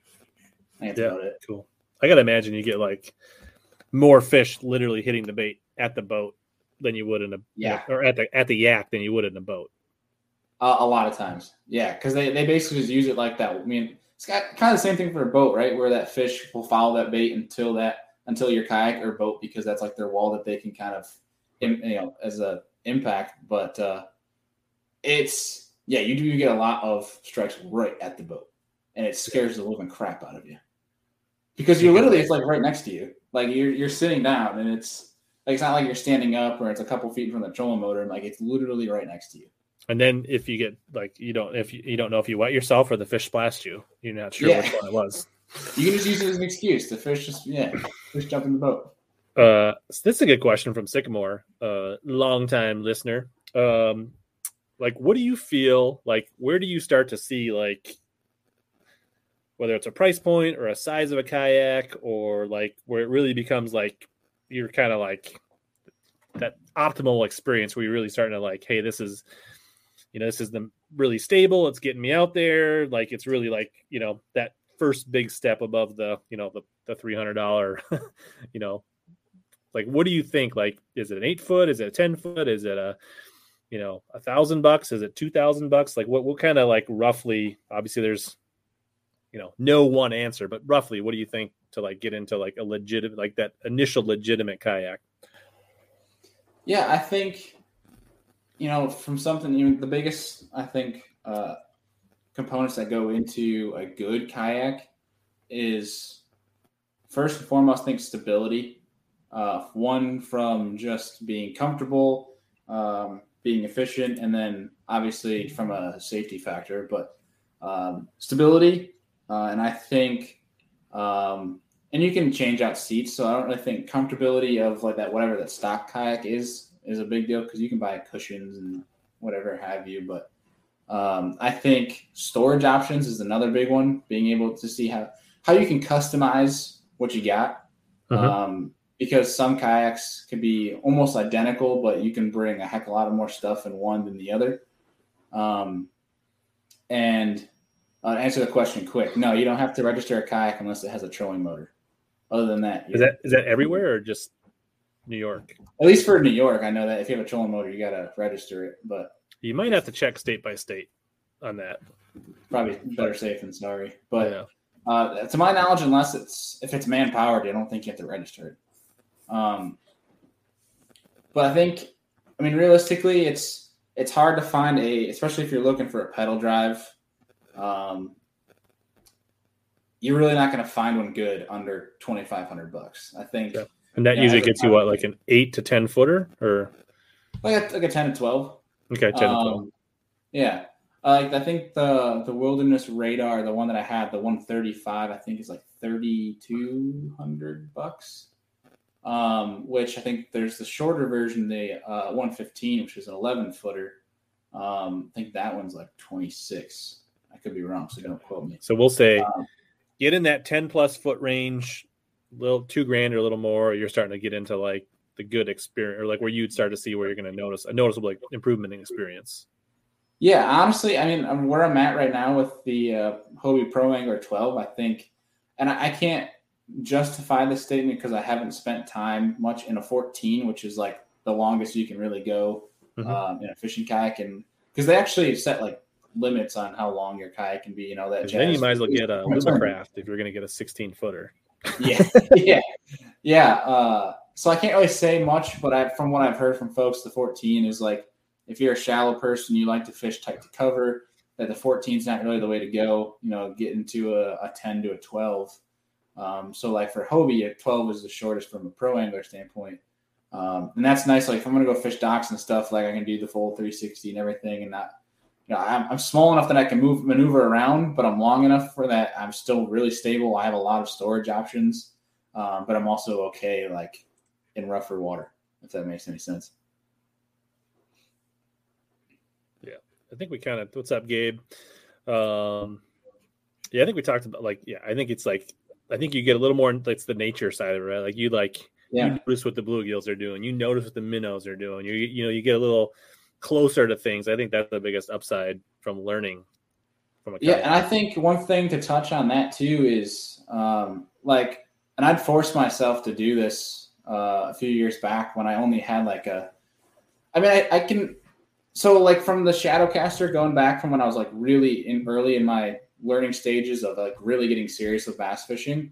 I think that's yeah, about it. Cool. I got to imagine you get like more fish literally hitting the bait at the boat than you would in a, yeah. or at the, at the yak than you would in a boat. Uh, a lot of times. Yeah. Cause they, they basically just use it like that. I mean, it's got kind of the same thing for a boat, right? Where that fish will follow that bait until that, until your kayak or boat, because that's like their wall that they can kind of, you know, as a impact. But uh, it's, yeah, you do get a lot of strikes right at the boat, and it scares the living crap out of you because you're literally, it's like right next to you. Like you're, you're sitting down, and it's like, it's not like you're standing up or it's a couple feet from the trolling motor, and like it's literally right next to you. And then if you get like, you don't, if you, you don't know if you wet yourself or the fish splashed you, you're not sure yeah. which one it was. You can just use it as an excuse. The fish just, yeah, fish jump in the boat. Uh, so this is a good question from Sycamore, uh, longtime listener. Um, like, what do you feel like? Where do you start to see like whether it's a price point or a size of a kayak, or like where it really becomes like you're kind of like that optimal experience where you're really starting to like, hey, this is, you know, this is the really stable. It's getting me out there. Like, it's really like, you know, that first big step above the, you know, the, the three hundred dollars, you know, like, what do you think? Like, is it an eight foot? Is it a ten foot? Is it a, you know, a thousand bucks? Is it two thousand bucks? Like what, what kind of like roughly, obviously there's, you know, no one answer, but roughly, what do you think to like get into like a legitimate, like that initial legitimate kayak? Yeah, I think, you know, from something, you know, the biggest, I think, uh, components that go into a good kayak is first and foremost, I think stability. Uh, one from just being comfortable, um, being efficient, and then obviously from a safety factor, but um, stability. Uh, and I think, um, and you can change out seats. So I don't really think comfortability of like that, whatever that stock kayak is, is a big deal because you can buy cushions and whatever have you. But um, I think storage options is another big one. Being able to see how, how you can customize what you got. Mm-hmm. Um, because some kayaks can be almost identical, but you can bring a heck of a lot of more stuff in one than the other. Um, and Uh, answer the question quick. No, you don't have to register a kayak unless it has a trolling motor. Other than that, is that is that everywhere or just New York? At least for New York, I know that if you have a trolling motor, you got to register it. But you might have to check state by state on that. Probably better safe than sorry. But yeah. uh, to my knowledge, unless it's if it's man powered, I don't think you have to register it. Um, but I think, I mean, realistically, it's it's hard to find a, especially if you're looking for a pedal drive. Um, you're really not going to find one good under twenty-five hundred bucks. I think. Yeah. And that yeah, usually gets you what, like an eight to ten footer or like a, like a ten to twelve. Okay. ten um, to twelve. Yeah. Uh, like I think the, the Wilderness Radar, the one that I had, the one thirty-five, I think is like thirty-two hundred bucks. Um, which I think there's the shorter version, the uh, one fifteen, which is an eleven footer. Um, I think that one's like twenty-six. I could be wrong, so don't quote me. So we'll say um, get in that ten plus foot range, little two grand or a little more. Or you're starting to get into like the good experience, or like where you'd start to see where you're going to notice a noticeable like improvement in experience. Yeah, honestly, I mean, where I'm at right now with the uh, Hobie Pro Angler twelve, I think, and I, I can't justify this statement because I haven't spent time much in a fourteen, which is like the longest you can really go mm-hmm. um, in a fishing kayak, and because they actually set like limits on how long your kayak can be. You know that. Then you might as well get a Lumacraft if you're going to get a sixteen footer. yeah, yeah, yeah. Uh, so I can't really say much, but I, from what I've heard from folks, the fourteen is like. If you're a shallow person, you like to fish tight to cover, that the fourteen is not really the way to go, you know, get into a, a ten to a twelve. Um, so like for Hobie, a twelve is the shortest from a pro angler standpoint. Um, and that's nice. Like if I'm going to go fish docks and stuff, like I can do the full three sixty and everything. And not, you know, I'm, I'm small enough that I can move, maneuver around, but I'm long enough for that. I'm still really stable. I have a lot of storage options, um, but I'm also okay, like in rougher water, if that makes any sense. I think we kind of, what's up, Gabe? Um, yeah, I think we talked about like, yeah, I think it's like, I think you get a little more, it's the nature side of it, right? Like you like, yeah. you notice what the bluegills are doing. You notice what the minnows are doing. You, you know, you get a little closer to things. I think that's the biggest upside from learning from a Yeah. And I think one thing to touch on that too is um, like, and I'd forced myself to do this uh, a few years back when I only had like a, I mean, I, I can, So like from the Shadowcaster going back from when I was like really in early in my learning stages of like really getting serious with bass fishing,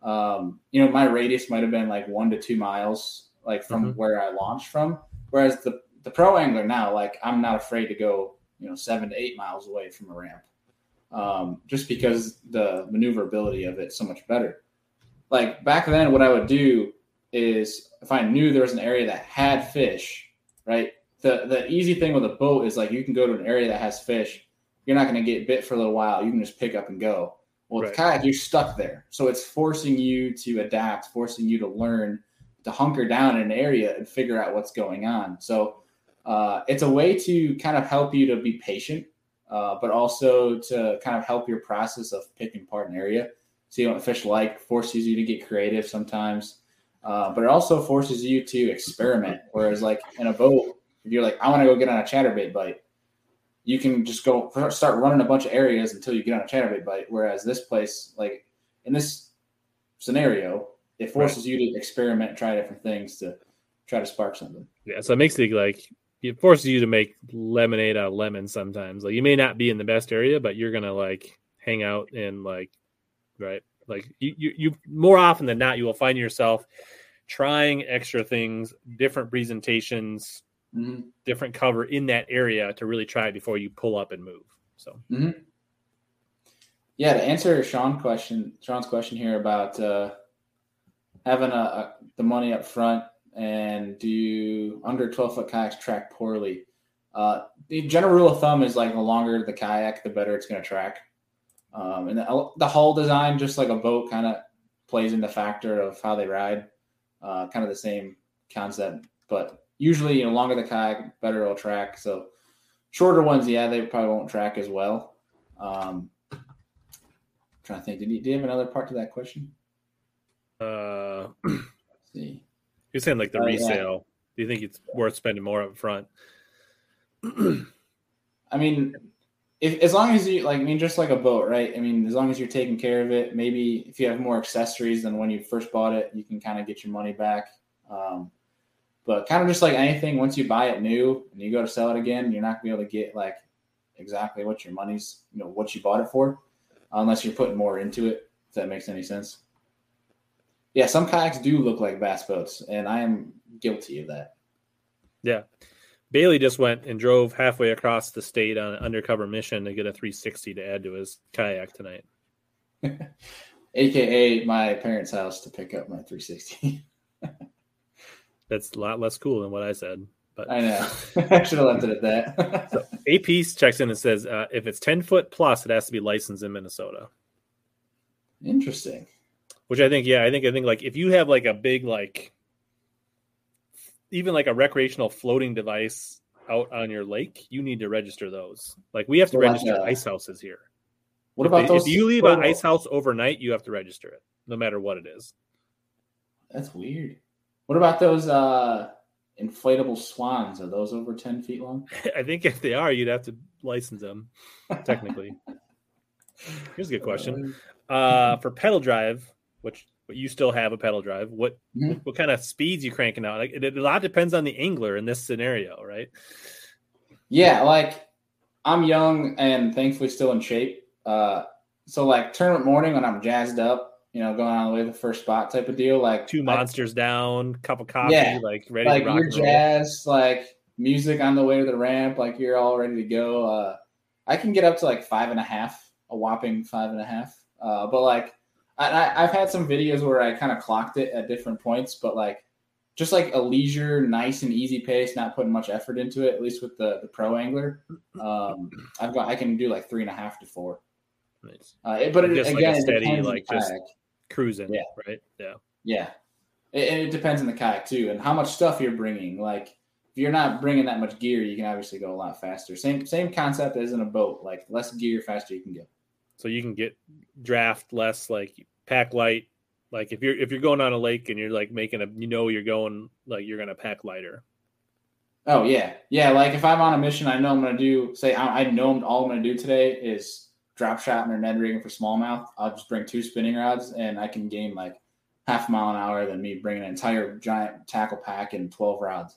um, you know, my radius might've been like one to two miles, like from mm-hmm. where I launched from. Whereas the, the pro angler now, like I'm not afraid to go, you know, seven to eight miles away from a ramp. Um, just because the maneuverability of it's so much better. Like back then, what I would do is if I knew there was an area that had fish, right? The the easy thing with a boat is like you can go to an area that has fish. You're not going to get bit for a little while. You can just pick up and go. Well, with right. kayak, you're stuck there. So it's forcing you to adapt, forcing you to learn to hunker down in an area and figure out what's going on. So uh, it's a way to kind of help you to be patient, uh, but also to kind of help your process of picking apart an area. See what fish like, forces you to get creative sometimes, uh, but it also forces you to experiment. Whereas like in a boat, if you're like, I want to go get on a chatterbait bite, you can just go start running a bunch of areas until you get on a chatterbait bite. Whereas this place, like in this scenario, it forces right. you to experiment, try different things to try to spark something. Yeah, so it makes it like it forces you to make lemonade out of lemons sometimes. Like you may not be in the best area, but you're gonna like hang out in like right, like you you, you more often than not you will find yourself trying extra things, different presentations. Mm-hmm. different cover in that area to really try it before you pull up and move. So, mm-hmm. yeah, to answer Sean question, Sean's question here about uh, having a, a, the money up front and do under twelve foot kayaks track poorly. Uh, the general rule of thumb is like the longer the kayak, the better it's going to track. Um, and the, the hull design, just like a boat, kind of plays into factor of how they ride. Uh, kind of the same concept, but usually, you know, longer the kayak, better it'll track. So shorter ones, yeah, they probably won't track as well. Um, I'm trying to think, did you, did you have another part to that question? Uh, Let's see. You're saying like the uh, resale. Yeah. Do you think it's worth spending more up front? I mean, if as long as you like, I mean, just like a boat, right? I mean, as long as you're taking care of it, maybe if you have more accessories than when you first bought it, you can kind of get your money back. Um, but kind of just like anything, once you buy it new and you go to sell it again, you're not gonna be able to get like exactly what your money's, you know, what you bought it for, unless you're putting more into it. If that makes any sense. Yeah, some kayaks do look like bass boats, and I am guilty of that. Yeah. Bailey just went and drove halfway across the state on an undercover mission to get a three sixty to add to his kayak tonight. A K A my parents' house to pick up my three sixty. That's a lot less cool than what I said. But I know. I should have left it at that. So A Piece checks in and says, uh, if it's ten foot plus, it has to be licensed in Minnesota. Interesting. Which I think, yeah, I think, I think like if you have like a big, like, even like a recreational floating device out on your lake, you need to register those. Like we have to Well, register like, uh, ice houses here. What if about they, those? If you leave photo- an ice house overnight, you have to register it, no matter what it is. That's weird. What about those uh, inflatable swans? Are those over ten feet long? I think if they are, you'd have to license them, technically. Here's a good question. Uh, for pedal drive, which but you still have a pedal drive, what Mm-hmm. what kind of speeds you cranking out? Like it, it, a lot depends on the angler in this scenario, right? Yeah, like I'm young and thankfully still in shape. Uh, so like tournament morning when I'm jazzed up, you know, going on the way to the first spot type of deal, like Two monsters I, down, cup of coffee, yeah, like ready like to rock you're and roll. jazzed, like music on the way to the ramp, like you're all ready to go. Uh, I can get up to like five and a half, a whopping five and a half. Uh, but like I, I've had some videos where I kind of clocked it at different points, but like just like a leisure, nice and easy pace, not putting much effort into it, at least with the, the pro angler. Um, I've got, I can do like three and a half to four. Nice. Uh, it, but it, just again, like a steady, it depends like on the just kayak. cruising, Yeah. right? Yeah. Yeah. It, and it depends on the kayak too, and how much stuff you're bringing. Like if you're not bringing that much gear, you can obviously go a lot faster. Same, same concept as in a boat, like less gear, faster you can go. So you can get draft less, like pack light. Like if you're if you're going on a lake and you're like making a, you know, you're going like you're gonna pack lighter. Oh yeah, yeah. Like if I'm on a mission, I know I'm gonna do. Say I, I know all I'm gonna do today is drop shot and or Ned rigging for smallmouth. I'll just bring two spinning rods and I can gain like half a mile an hour than me bringing an entire giant tackle pack and twelve rods.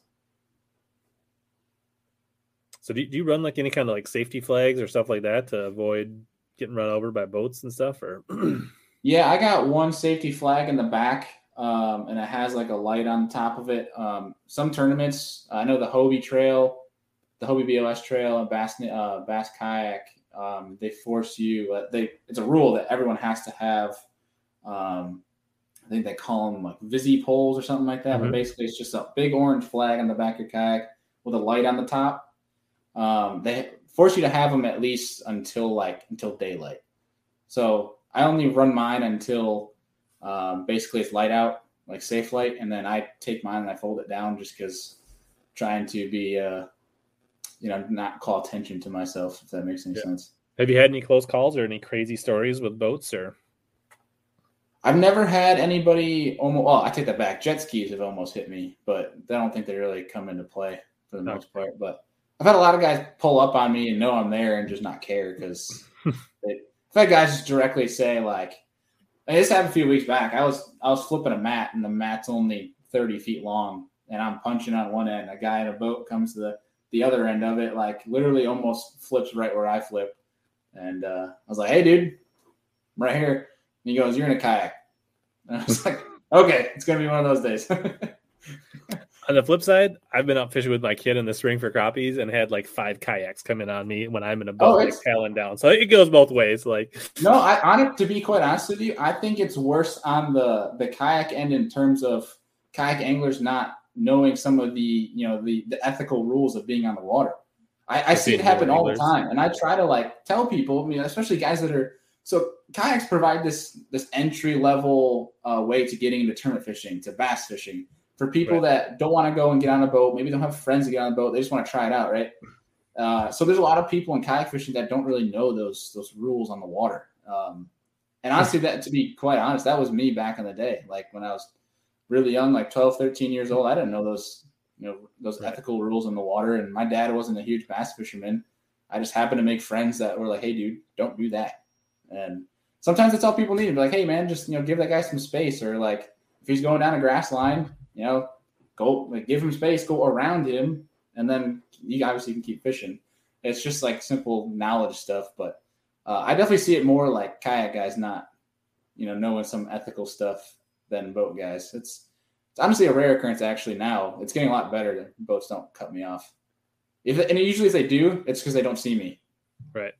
So do, do you run like any kind of like safety flags or stuff like that to avoid getting run over by boats and stuff? Or yeah, I got one safety flag in the back, um, and it has like a light on the top of it. Um, some tournaments, I know the Hobie Trail, the Hobie B O S Trail, and Bass uh, Bass Kayak, um, they force you. Uh, they it's a rule that everyone has to have. Um, I think they call them like Visi poles or something like that. Mm-hmm. But basically, it's just a big orange flag on the back of your kayak with a light on the top. Um, they force you to have them at least until like until daylight. So I only run mine until um, basically it's light out, like safe light, and then I take mine and I fold it down just because trying to be, uh, you know, not call attention to myself, if that makes any yeah. sense. Have you had any close calls or any crazy stories with boats? Or I've never had anybody almost. Well, I take that back. Jet skis have almost hit me, but I don't think they really come into play for the most part. But I've had a lot of guys pull up on me and know I'm there and just not care because I've had guys just directly say like, I just happened a few weeks back. I was I was flipping a mat and the mat's only thirty feet long and I'm punching on one end. A guy in a boat comes to the, the other end of it, like literally almost flips right where I flip. And uh, I was like, hey, dude, I'm right here. And he goes, you're in a kayak. And I was like, okay, it's going to be one of those days. On the flip side, I've been out fishing with my kid in the spring for crappies and had like five kayaks coming on me when I'm in a boat, oh, like paddling down. So it goes both ways. Like, no, I on it, to be quite honest with you, I think it's worse on the, the kayak end in terms of kayak anglers not knowing some of the, you know, the, the ethical rules of being on the water. I, I see it happen all the time. And I try to like tell people, I mean, especially guys that are, so kayaks provide this, this entry level uh, way to getting into tournament fishing, to bass fishing. For people right. that don't want to go and get on a boat, maybe don't have friends to get on a boat, they just want to try it out, right? Uh, so there's a lot of people in kayak fishing that don't really know those those rules on the water. Um, and honestly, that to be quite honest, that was me back in the day. Like when I was really young, like twelve, thirteen years old, I didn't know those you know those right. ethical rules in the water. And my dad wasn't a huge bass fisherman. I just happened to make friends that were like, hey, dude, don't do that. And sometimes that's all people need. Be like, hey, man, just, you know, give that guy some space. Or like if he's going down a grass line, you know, go like, give him space, go around him. And then you obviously can keep fishing. It's just like simple knowledge stuff. But uh, I definitely see it more like kayak guys not, you know, knowing some ethical stuff than boat guys. It's, it's honestly a rare occurrence actually now. It's getting a lot better that boats don't cut me off. If and usually if they do, it's because they don't see me. Right.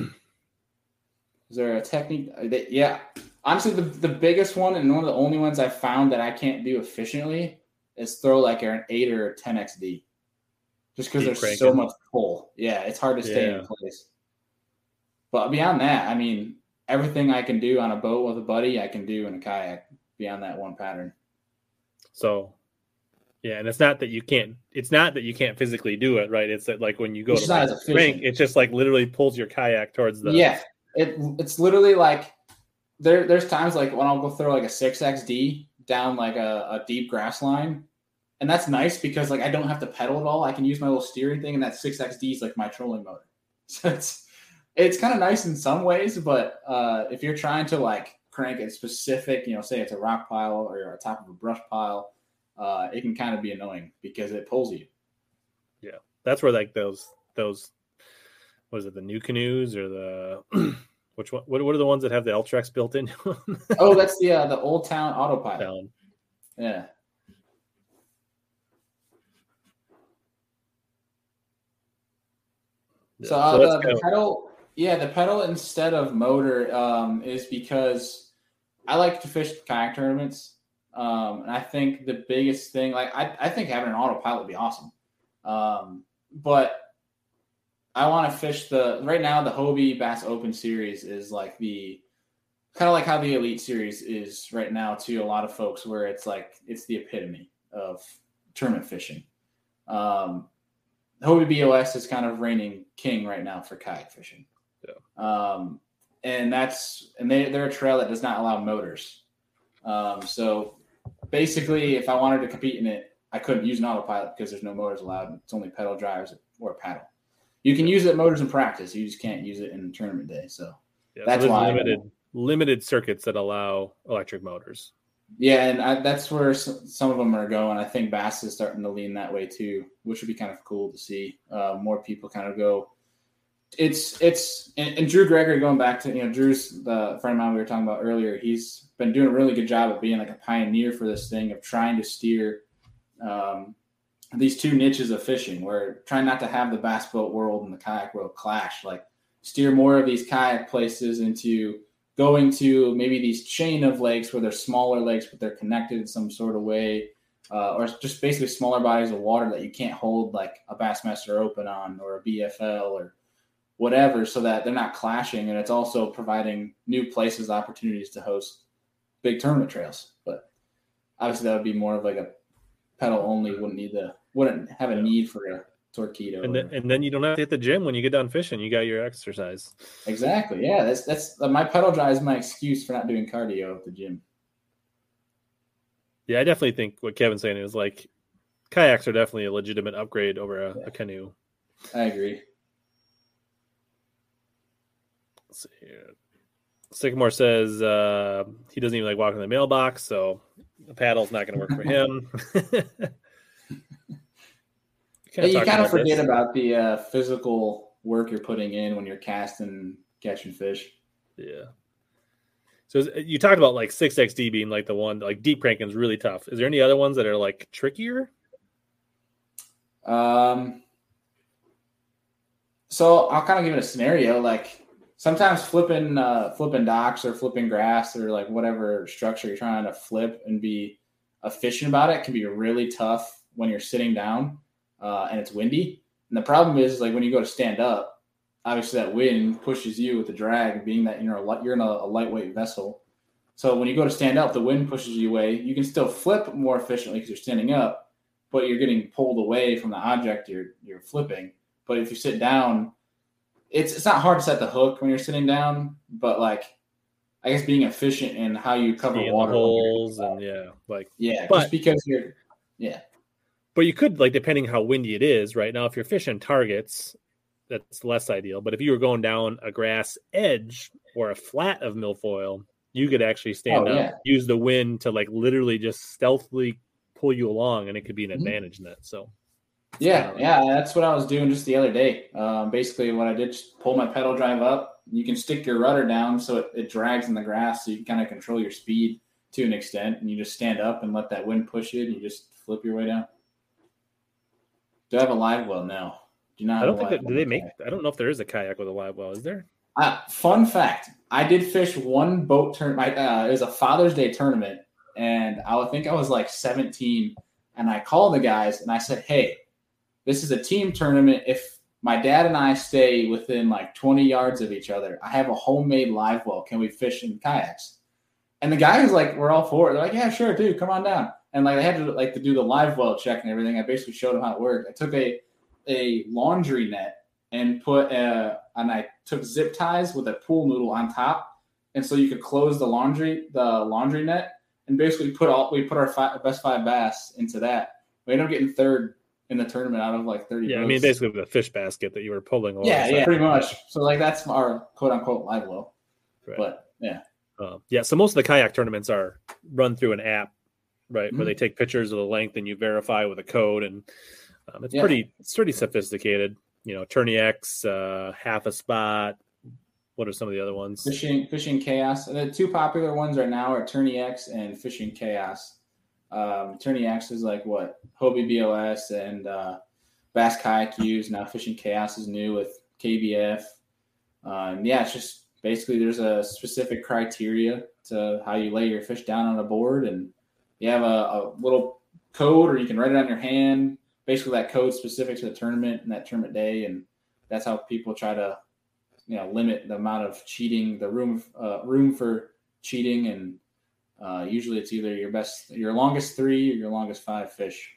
Is there a technique? That, yeah. Honestly, the, the biggest one and one of the only ones I've found that I can't do efficiently is throw like an eight or a ten X D. Just because there's cranking. So much pull. Yeah, it's hard to stay yeah. in place. But beyond that, I mean, everything I can do on a boat with a buddy, I can do in a kayak beyond that one pattern. So, yeah, and it's not that you can't. It's not that you can't physically do it, right? It's that like when you go it's to like, crank, it just like literally pulls your kayak towards the. Yeah, it it's literally like there. There's times like when I'll go throw like a six X D down like a, a deep grass line, and that's nice because like I don't have to pedal at all. I can use my little steering thing, and that six X D is like my trolling motor. So it's it's kind of nice in some ways, but uh, if you're trying to like crank a specific, you know, say it's a rock pile or you're on top of a brush pile. Uh, it can kind of be annoying because it pulls you. Yeah, that's where like those those what is it, the new canoes or the which one? What, what are the ones that have the Ultrex built in? Oh, that's the uh, the Old Town Autopilot. Town. Yeah. yeah. So, uh, so the, the pedal, yeah, the pedal instead of motor um, is because I like to fish kayak tournaments. Um, and I think the biggest thing, like I, I think having an autopilot would be awesome. Um, but I want to fish the right now, the Hobie Bass Open Series is like the kind of like how the Elite Series is right now to a lot of folks, where it's like it's the epitome of tournament fishing. Um, Hobie B O S is kind of reigning king right now for kayak fishing. Yeah. Um, and that's and they they're a trail that does not allow motors. Um, so basically, if I wanted to compete in it, I couldn't use an autopilot because there's no motors allowed. It's only pedal drivers or a paddle. You can use it motors in practice. You just can't use it in tournament day. So yeah, that's so why limited limited circuits that allow electric motors. Yeah, and I, that's where some of them are going. I think Bass is starting to lean that way too, which would be kind of cool to see. Uh, more people kind of go. It's it's and, and Drew Gregory, going back to, you know, Drew's the friend of mine we were talking about earlier. He's been doing a really good job of being like a pioneer for this thing of trying to steer um, these two niches of fishing, where trying not to have the bass boat world and the kayak world clash. Like steer more of these kayak places into going to maybe these chain of lakes where they're smaller lakes, but they're connected in some sort of way, uh, or just basically smaller bodies of water that you can't hold like a Bassmaster Open on or a B F L or whatever, so that they're not clashing. And it's also providing new places, opportunities to host big tournament trails. But obviously that would be more of like a pedal only, wouldn't need the, wouldn't have a need for a Torqeedo. And then, and then you don't have to hit the gym when you get done fishing. You got your exercise. Exactly. Yeah. That's, that's uh, my pedal drive is my excuse for not doing cardio at the gym. Yeah. I definitely think what Kevin's saying is like kayaks are definitely a legitimate upgrade over a, yeah. a canoe. I agree. Let's see here. Sycamore says uh, he doesn't even like walking the mailbox, so the paddle's not going to work for him. Hey, you kind of forget this. about the uh, physical work you're putting in when you're casting, catching fish. Yeah. So you talked about like six X D being like the one, like deep cranking is really tough. Is there any other ones that are like trickier? Um. So I'll kind of give it a scenario. Like sometimes flipping, uh, flipping docks or flipping grass or like whatever structure you're trying to flip and be efficient about it can be really tough when you're sitting down. Uh, and it's windy. And the problem is, like when you go to stand up, obviously that wind pushes you with the drag, being that you're a, you're in a, a lightweight vessel. So when you go to stand up, the wind pushes you away. You can still flip more efficiently because you're standing up, but you're getting pulled away from the object you're you're flipping. But if you sit down, it's it's not hard to set the hook when you're sitting down, but like I guess being efficient in how you cover Seeing water the holes and yeah, like yeah, but, just because you're yeah. But you could, like, depending how windy it is right now, if you're fishing targets, that's less ideal. But if you were going down a grass edge or a flat of milfoil, you could actually stand oh, up, yeah. use the wind to like literally just stealthily pull you along, and it could be an Mm-hmm. advantage in that. So, yeah, yeah, that's what I was doing just the other day. Um, basically, what I did, just pull my pedal drive up. You can stick your rudder down so it, it drags in the grass, so you can kind of control your speed to an extent, and you just stand up and let that wind push you, and you just flip your way down. Do I have a live well? No. Do not. I don't think that, do they make? I don't know if there is a kayak with a live well. Is there? Uh, fun fact: I did fish one boat tournament. Uh, it was a Father's Day tournament, and I would think I was like seventeen, and I called the guys and I said, "Hey, this is a team tournament. If my dad and I stay within like twenty yards of each other, I have a homemade live well. Can we fish in kayaks?" And the guys like, "We're all for it." They're like, "Yeah, sure, dude, come on down." And like they had to like to do the live well check and everything. I basically showed them how it worked. I took a a laundry net and put a, and I took zip ties with a pool noodle on top, and so you could close the laundry the laundry net and basically put all we put our five, best five bass into that. We ended up getting third in the tournament out of like thirty. Yeah, boats. I mean basically the fish basket that you were pulling along. Yeah, yeah, pretty much. So like that's our quote unquote live well. Right. But yeah, uh, yeah. So most of the kayak tournaments are run through an app, right, mm-hmm. where they take pictures of the length and you verify with a code, and um, it's yeah. pretty it's pretty sophisticated. You know, Tourney X, uh, Half a Spot. What are some of the other ones? Fishing, Fishing Chaos. The two popular ones right now are Tourney X and Fishing Chaos. Um, Tourney X is like what Hobie B O S and uh, Bass Kayak use. Now Fishing Chaos is new with K B F. Uh, and yeah, it's just basically there's a specific criteria to how you lay your fish down on a board, and you have a, a little code, or you can write it on your hand. Basically, that code specific to the tournament and that tournament day, and that's how people try to, you know, limit the amount of cheating, the room uh, room for cheating, and uh, usually it's either your best, your longest three, or your longest five fish.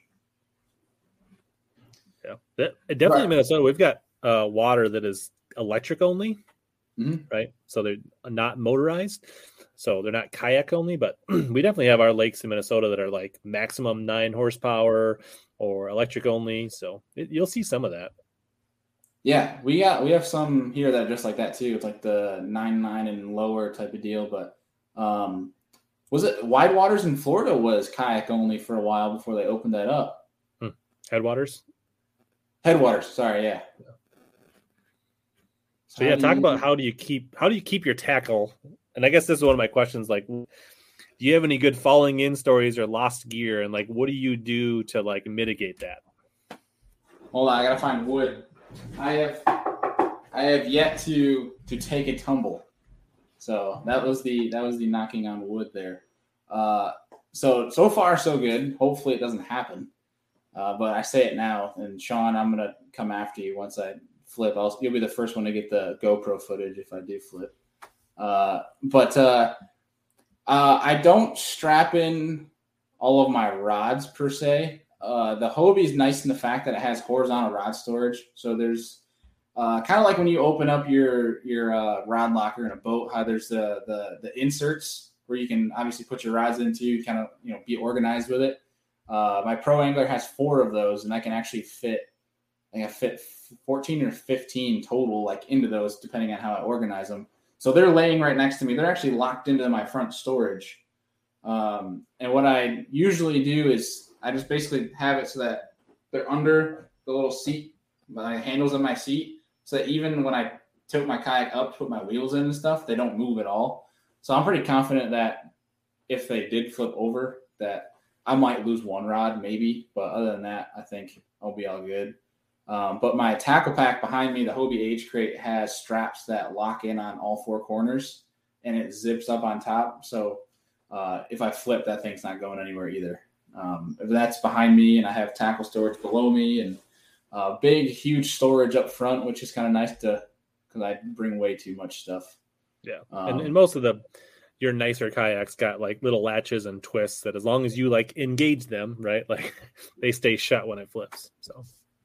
Yeah, that, definitely in Minnesota, we've got uh, water that is electric only, mm-hmm. right? So they're not motorized. So they're not kayak only, but we definitely have our lakes in Minnesota that are like maximum nine horsepower or electric only. So it, you'll see some of that. Yeah, we got we have some here that are just like that too. It's like the nine nine and lower type of deal. But um, was it Wide Waters in Florida was kayak only for a while before they opened that up? Hmm. Headwaters. Headwaters. Sorry, yeah. yeah. So, so yeah, talk you... about how do you keep how do you keep your tackle. And I guess this is one of my questions, like, do you have any good falling in stories or lost gear? And, like, what do you do to, like, mitigate that? Hold on, I got to find wood. I have I have yet to to take a tumble. So that was the that was the knocking on wood there. Uh, so, so far, so good. Hopefully it doesn't happen. Uh, but I say it now. And, Sean, I'm going to come after you once I flip. I'll, you'll be the first one to get the GoPro footage if I do flip. Uh, but uh, uh, I don't strap in all of my rods per se. Uh, the Hobie is nice in the fact that it has horizontal rod storage. So there's uh, kind of like when you open up your your uh, rod locker in a boat, how there's the, the the inserts where you can obviously put your rods into, you kind of you know be organized with it. Uh, my Pro Angler has four of those, and I can actually fit. I think I fit fourteen or fifteen total, like into those, depending on how I organize them. So they're laying right next to me. They're actually locked into my front storage. Um, and what I usually do is I just basically have it so that they're under the little seat, my handles on my seat, so that even when I tilt my kayak up to put my wheels in and stuff, they don't move at all. So I'm pretty confident that if they did flip over, that I might lose one rod maybe. But other than that, I think I'll be all good. Um, but my tackle pack behind me, the Hobie Age Crate, has straps that lock in on all four corners, and it zips up on top. So uh, if I flip, that thing's not going anywhere either. Um, if that's behind me, and I have tackle storage below me, and uh, big, huge storage up front, which is kind of nice to because I bring way too much stuff. Yeah, um, and, and most of the your nicer kayaks got like little latches and twists that as long as you like engage them, right, like they stay shut when it flips. So.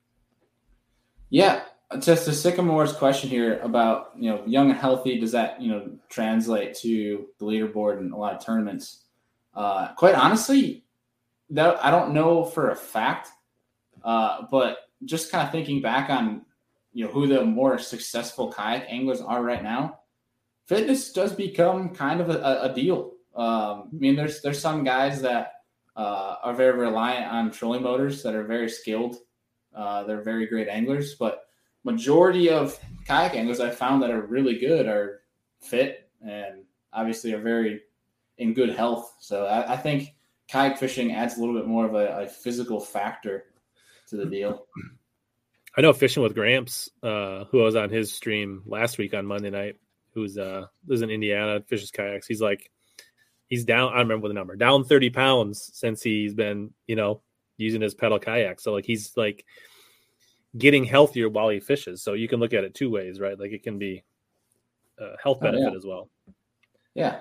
Yeah, just to Sycamore's question here about, you know, young and healthy, does that, you know, translate to the leaderboard in a lot of tournaments? Uh, quite honestly, that I don't know for a fact, uh, but just kind of thinking back on you know, who the more successful kayak anglers are right now, fitness does become kind of a, a deal. Um, I mean, there's there's some guys that uh, are very reliant on trolling motors that are very skilled. Uh, they're very great anglers, but majority of kayak anglers I found that are really good are fit and obviously are very in good health. So I, I think kayak fishing adds a little bit more of a, a physical factor to the deal. I know Fishing with Gramps, uh, who I was on his stream last week on Monday night, who's uh, lives in Indiana, fishes kayaks. He's like, he's down. I don't remember the number, down thirty pounds since he's been, you know, using his pedal kayak. So like, he's like getting healthier while he fishes. So you can look at it two ways, right? Like it can be a health benefit oh, yeah. as well. Yeah.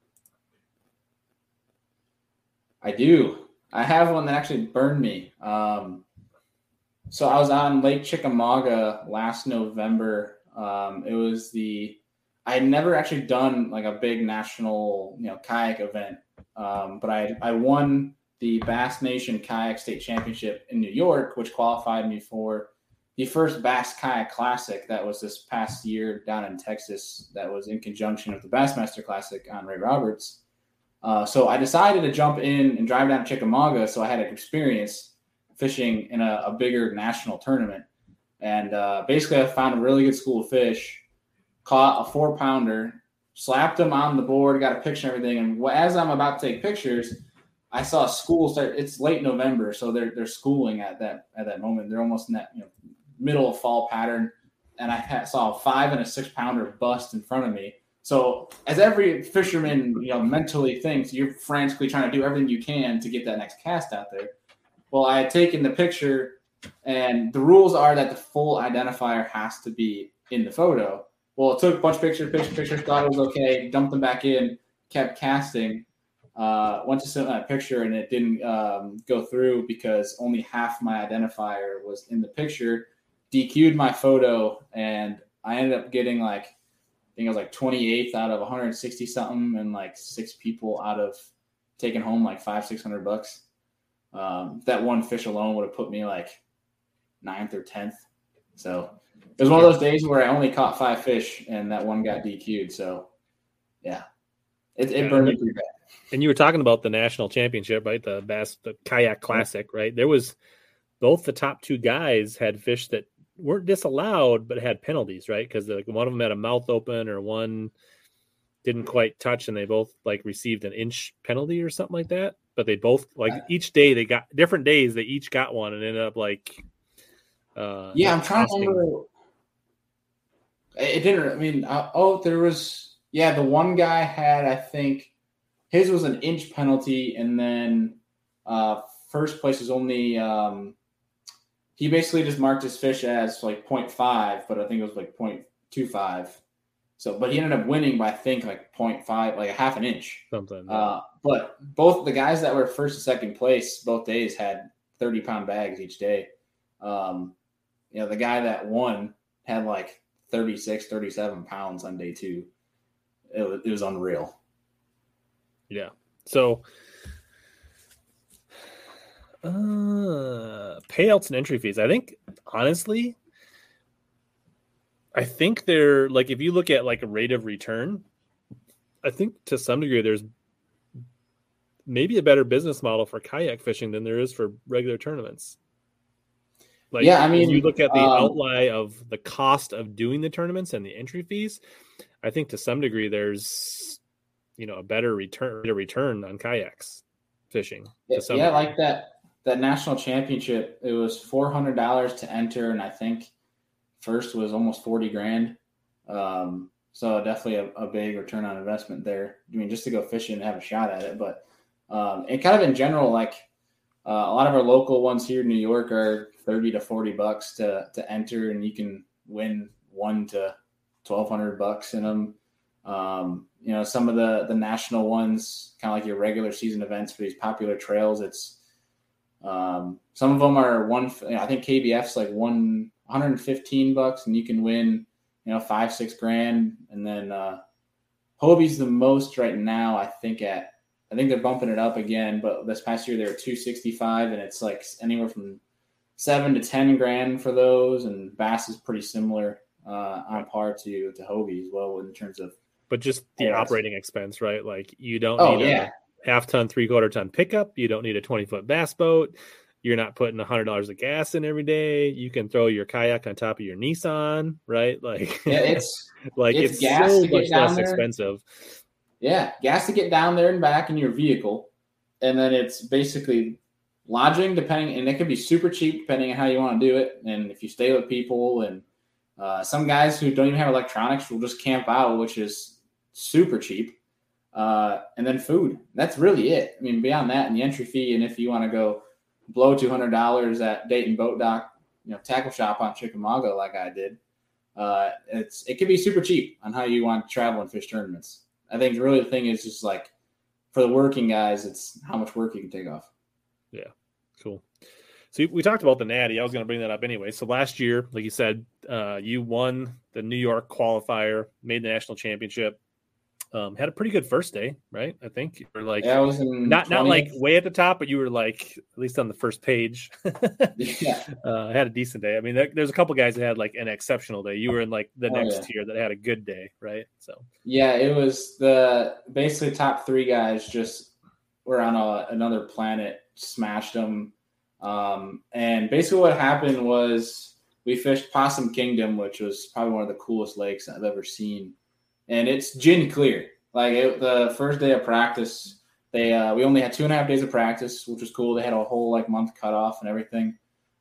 I do. I have one that actually burned me. Um, so I was on Lake Chickamauga last November. Um, it was the, I had never actually done like a big national, you know, kayak event. Um, but I, I won the Bass Nation Kayak State Championship in New York, which qualified me for the first Bass Kayak Classic that was this past year down in Texas. That was in conjunction with the Bassmaster Classic on Ray Roberts. Uh, so I decided to jump in and drive down to Chickamauga so I had an experience fishing in a, a bigger national tournament. And uh, basically I found a really good school of fish, caught a four pounder, slapped them on the board, got a picture and everything. And as I'm about to take pictures, I saw school start. It's late November, so they're they're schooling at that at that moment. They're almost in that you know middle of fall pattern. And I had, saw a five and a six pounder bust in front of me. So as every fisherman, you know, mentally thinks, you're frantically trying to do everything you can to get that next cast out there. Well, I had taken the picture, and the rules are that the full identifier has to be in the photo. Well, it took a bunch of pictures, pictures, pictures, thought it was okay, dumped them back in, kept casting, uh, went to send that picture, and it didn't um, go through because only half my identifier was in the picture. D Q'd my photo, and I ended up getting like, I think I was like twenty-eighth out of one hundred sixty something, and like six people out of taking home like five, six hundred bucks. Um, that one fish alone would have put me like ninth or tenth. So it was one of those days where I only caught five fish, and that one got D Q'd. So yeah, it, it yeah, burned me pretty bad. And you were talking about the national championship, right? The Bass, the Kayak Classic, right? There was both the top two guys had fish that weren't disallowed, but had penalties, right? Because like one of them had a mouth open, or one didn't quite touch, and they both like received an inch penalty or something like that. But they both like each day they got different days. They each got one and ended up like. Uh, yeah, I'm trying to remember. It didn't. I mean, uh, oh, there was. Yeah, the one guy had. I think his was an inch penalty, and then uh, first place was only. Um, he basically just marked his fish as like point five, but I think it was like point two five. So, but he ended up winning by I think like point five, like a half an inch. Something. Yeah. Uh, but both the guys that were first and second place both days had thirty pound bags each day. Um, you know, the guy that won had like thirty-six, thirty-seven pounds on day two. It was, it was unreal. Yeah. So, uh, payouts and entry fees. I think, honestly, I think they're like, if you look at like a rate of return, I think to some degree there's maybe a better business model for kayak fishing than there is for regular tournaments. Like, yeah, I mean, you look at the um, outlay of the cost of doing the tournaments and the entry fees, I think to some degree there's, you know, a better return, a return on kayaks fishing. Yeah, to some yeah degree. like that that national championship, it was four hundred dollars to enter, and I think first was almost forty grand. Um, so definitely a, a big return on investment there. I mean, just to go fishing and have a shot at it. But um, and kind of in general, like uh, a lot of our local ones here in New York are thirty to forty bucks to to enter, and you can win one to twelve hundred bucks in them. Um, you know, some of the the national ones, kind of like your regular season events for these popular trails, it's um, some of them are one. You know, I think K B F's like one. one hundred fifteen bucks, and you can win, you know, five, six grand. And then uh, Hobie's the most right now, I think at, I think they're bumping it up again, but this past year they were two sixty-five, and it's like anywhere from seven to ten grand for those, and bass is pretty similar uh, on par to to Hobie as well in terms of. But just the payouts. Operating expense, right? Like you don't oh, need yeah. a half ton, three quarter ton pickup. You don't need a twenty foot bass boat. You're not putting a hundred dollars of gas in every day. You can throw your kayak on top of your Nissan, right? Like, yeah, it's like it's, it's gas so to get much down less there. expensive. Yeah, gas to get down there and back in your vehicle, and then it's basically lodging, depending, and it can be super cheap depending on how you want to do it, and if you stay with people. And uh, some guys who don't even have electronics will just camp out, which is super cheap. Uh, and then food. That's really it. I mean, beyond that, and the entry fee, and if you want to go blow two hundred dollars at Dayton Boat Dock, you know, tackle shop on Chickamauga like I did, uh, it's it can be super cheap on how you want to travel and fish tournaments. I think really the thing is just like for the working guys, it's how much work you can take off. Yeah, cool. So we talked about the Natty. I was going to bring that up anyway. So last year, like you said, uh, you won the New York qualifier, made the national championship. Um, had a pretty good first day, right? I think you were like, yeah, I was in not twentieth. Not like way at the top, but you were like at least on the first page. yeah, uh, had a decent day. I mean, there, there's a couple guys that had like an exceptional day. You were in like the oh, next yeah. tier that had a good day, right? So yeah, it was the basically top three guys just were on a, another planet, smashed them, um, and basically what happened was we fished Possum Kingdom, which was probably one of the coolest lakes I've ever seen. And it's gin clear. Like it, the first day of practice, they uh, we only had two and a half days of practice, which was cool. They had a whole like month cut off and everything.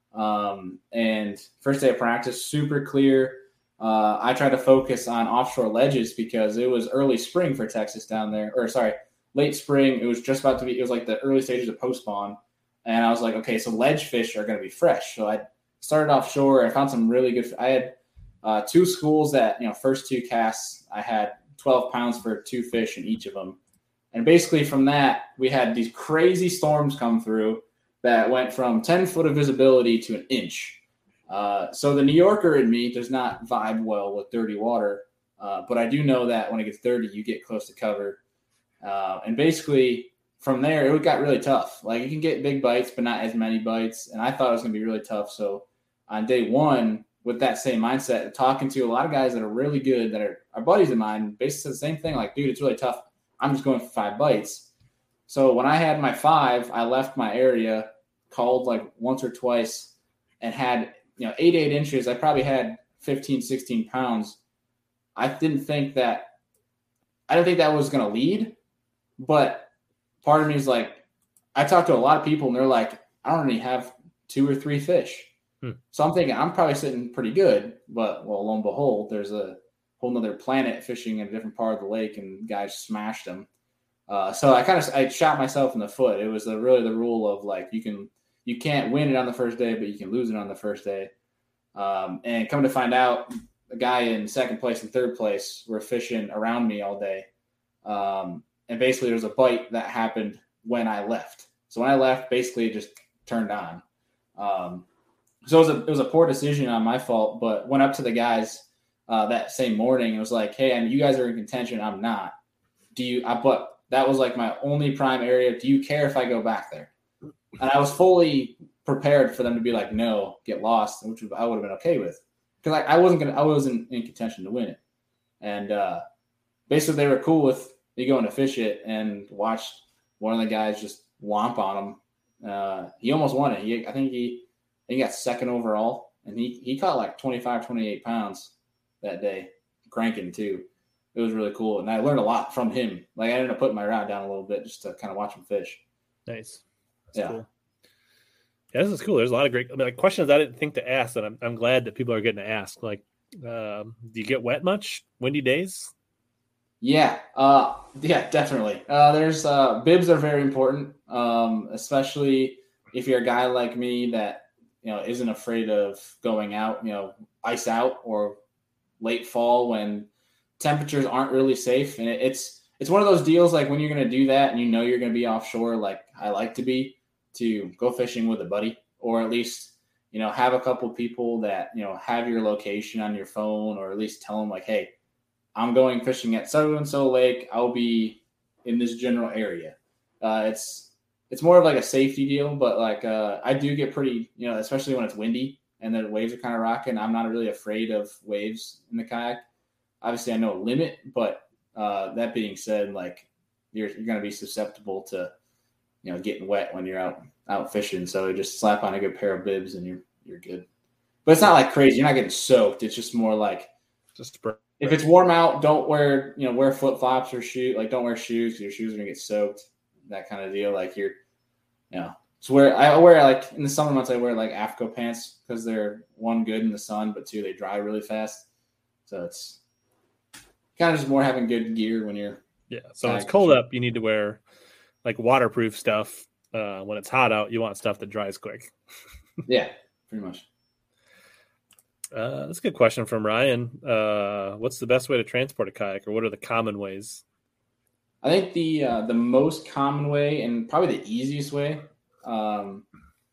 Um, and first day of practice, super clear. Uh, I tried to focus on offshore ledges because it was early spring for Texas down there, or sorry, late spring. It was just about to be. It was like the early stages of post spawn, and I was like, okay, so ledge fish are going to be fresh. So I started offshore. I found some really good. I had. Uh, two schools that, you know, first two casts, I had twelve pounds for two fish in each of them. And basically from that, we had these crazy storms come through that went from ten foot of visibility to an inch. Uh, so the New Yorker in me does not vibe well with dirty water. Uh, but I do know that when it gets dirty, you get close to cover. Uh, and basically from there, it got really tough. Like you can get big bites, but not as many bites. And I thought it was going to be really tough. So on day one, with that same mindset, talking to a lot of guys that are really good, that are, are buddies of mine, basically said the same thing, like, dude, it's really tough. I'm just going for five bites. So when I had my five, I left my area, called like once or twice, and had, you know, eight, eight inches. I probably had fifteen, sixteen pounds. I didn't think that, I didn't think that was going to lead, but part of me is like, I talked to a lot of people and they're like, I don't really have two or three fish. Hmm. So I'm thinking I'm probably sitting pretty good, but well, lo and behold, there's a whole nother planet fishing in a different part of the lake, and guys smashed them. Uh, so I kind of I shot myself in the foot. It was the, really the rule of like you can you can't win it on the first day, but you can lose it on the first day. Um, and come to find out, a guy in second place and third place were fishing around me all day, um, and basically there was a bite that happened when I left. So when I left, basically it just turned on. Um, So it was a it was a poor decision on my fault, but went up to the guys uh, that same morning and was like, "Hey, I mean, you guys are in contention. I'm not. Do you?" I but that was like my only prime area. Do you care if I go back there? And I was fully prepared for them to be like, "No, get lost," which I would have been okay with, because I, I wasn't gonna I wasn't in contention to win it. And uh, basically, they were cool with me going to fish it, and watched one of the guys just whomp on him. Uh, he almost won it. He I think he. He got second overall, and he, he caught like twenty-five, twenty-eight pounds that day, cranking too. It was really cool, and I learned a lot from him. Like I ended up putting my rod down a little bit just to kind of watch him fish. Nice. That's yeah. cool. Yeah, this is cool. There's a lot of great I mean, like questions I didn't think to ask, and I'm I'm glad that people are getting to ask. Like, um, do you get wet much? Windy days? Yeah, uh, yeah, definitely. Uh, there's uh, bibs are very important, um, especially if you're a guy like me that, you know, isn't afraid of going out, you know, ice out or late fall when temperatures aren't really safe. And it, it's, it's one of those deals, like when you're going to do that and you know, you're going to be offshore, like I like to be, to go fishing with a buddy, or at least, you know, have a couple people that, you know, have your location on your phone, or at least tell them like, hey, I'm going fishing at so-and-so lake. I'll be in this general area. Uh, it's, it's more of like a safety deal, but like uh, I do get pretty, you know, especially when it's windy and the waves are kind of rocking. I'm not really afraid of waves in the kayak. Obviously, I know a limit, but uh, that being said, like you're you're going to be susceptible to, you know, getting wet when you're out out fishing. So you just slap on a good pair of bibs and you're you're good. But it's not like crazy. You're not getting soaked. It's just more like just if it's warm out, don't wear you know wear flip flops or shoe like don't wear shoes. Your shoes are gonna get soaked. That kind of deal. Like you're, you know, so where I wear like in the summer months I wear like Afco pants because they're one good in the sun, but two they dry really fast. So it's kind of just more having good gear when you're yeah. So when it's cold up, you need to wear like waterproof stuff. Uh, when it's hot out, you want stuff that dries quick. Yeah, pretty much. Uh, that's a good question from Ryan. Uh, what's the best way to transport a kayak, or what are the common ways? I think the uh, the most common way and probably the easiest way um,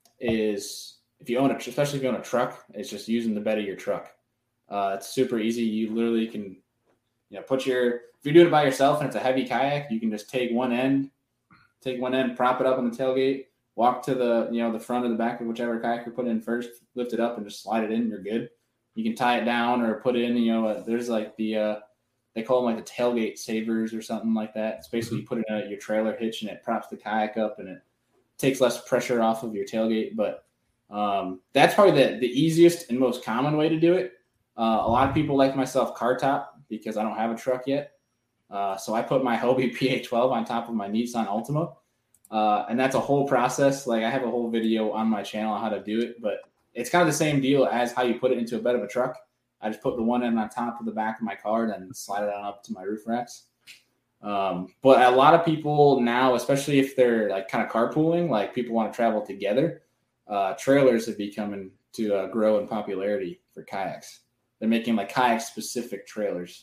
is if you own a, especially if you own a truck, it's just using the bed of your truck. Uh, it's super easy. You literally can, you know, put your if you're doing it by yourself and it's a heavy kayak, you can just take one end, take one end, prop it up on the tailgate, walk to the you know the front or the back of whichever kayak you're putting in first, lift it up and just slide it in. You're good. You can tie it down or put it in. You know, uh, there's like the uh, they call them like the tailgate savers or something like that. It's basically you put it in your trailer hitch and it props the kayak up and it takes less pressure off of your tailgate. But um, that's probably the, the easiest and most common way to do it. Uh, a lot of people like myself car top because I don't have a truck yet. Uh, so I put my Hobie P A twelve on top of my Nissan Altima. Uh, and that's a whole process. Like I have a whole video on my channel on how to do it, but it's kind of the same deal as how you put it into a bed of a truck. I just put the one end on top of the back of my car and slide it on up to my roof racks. Um, but a lot of people now, especially if they're like kind of carpooling, like people want to travel together, uh, trailers have become to uh, grow in popularity for kayaks. They're making like kayak specific trailers.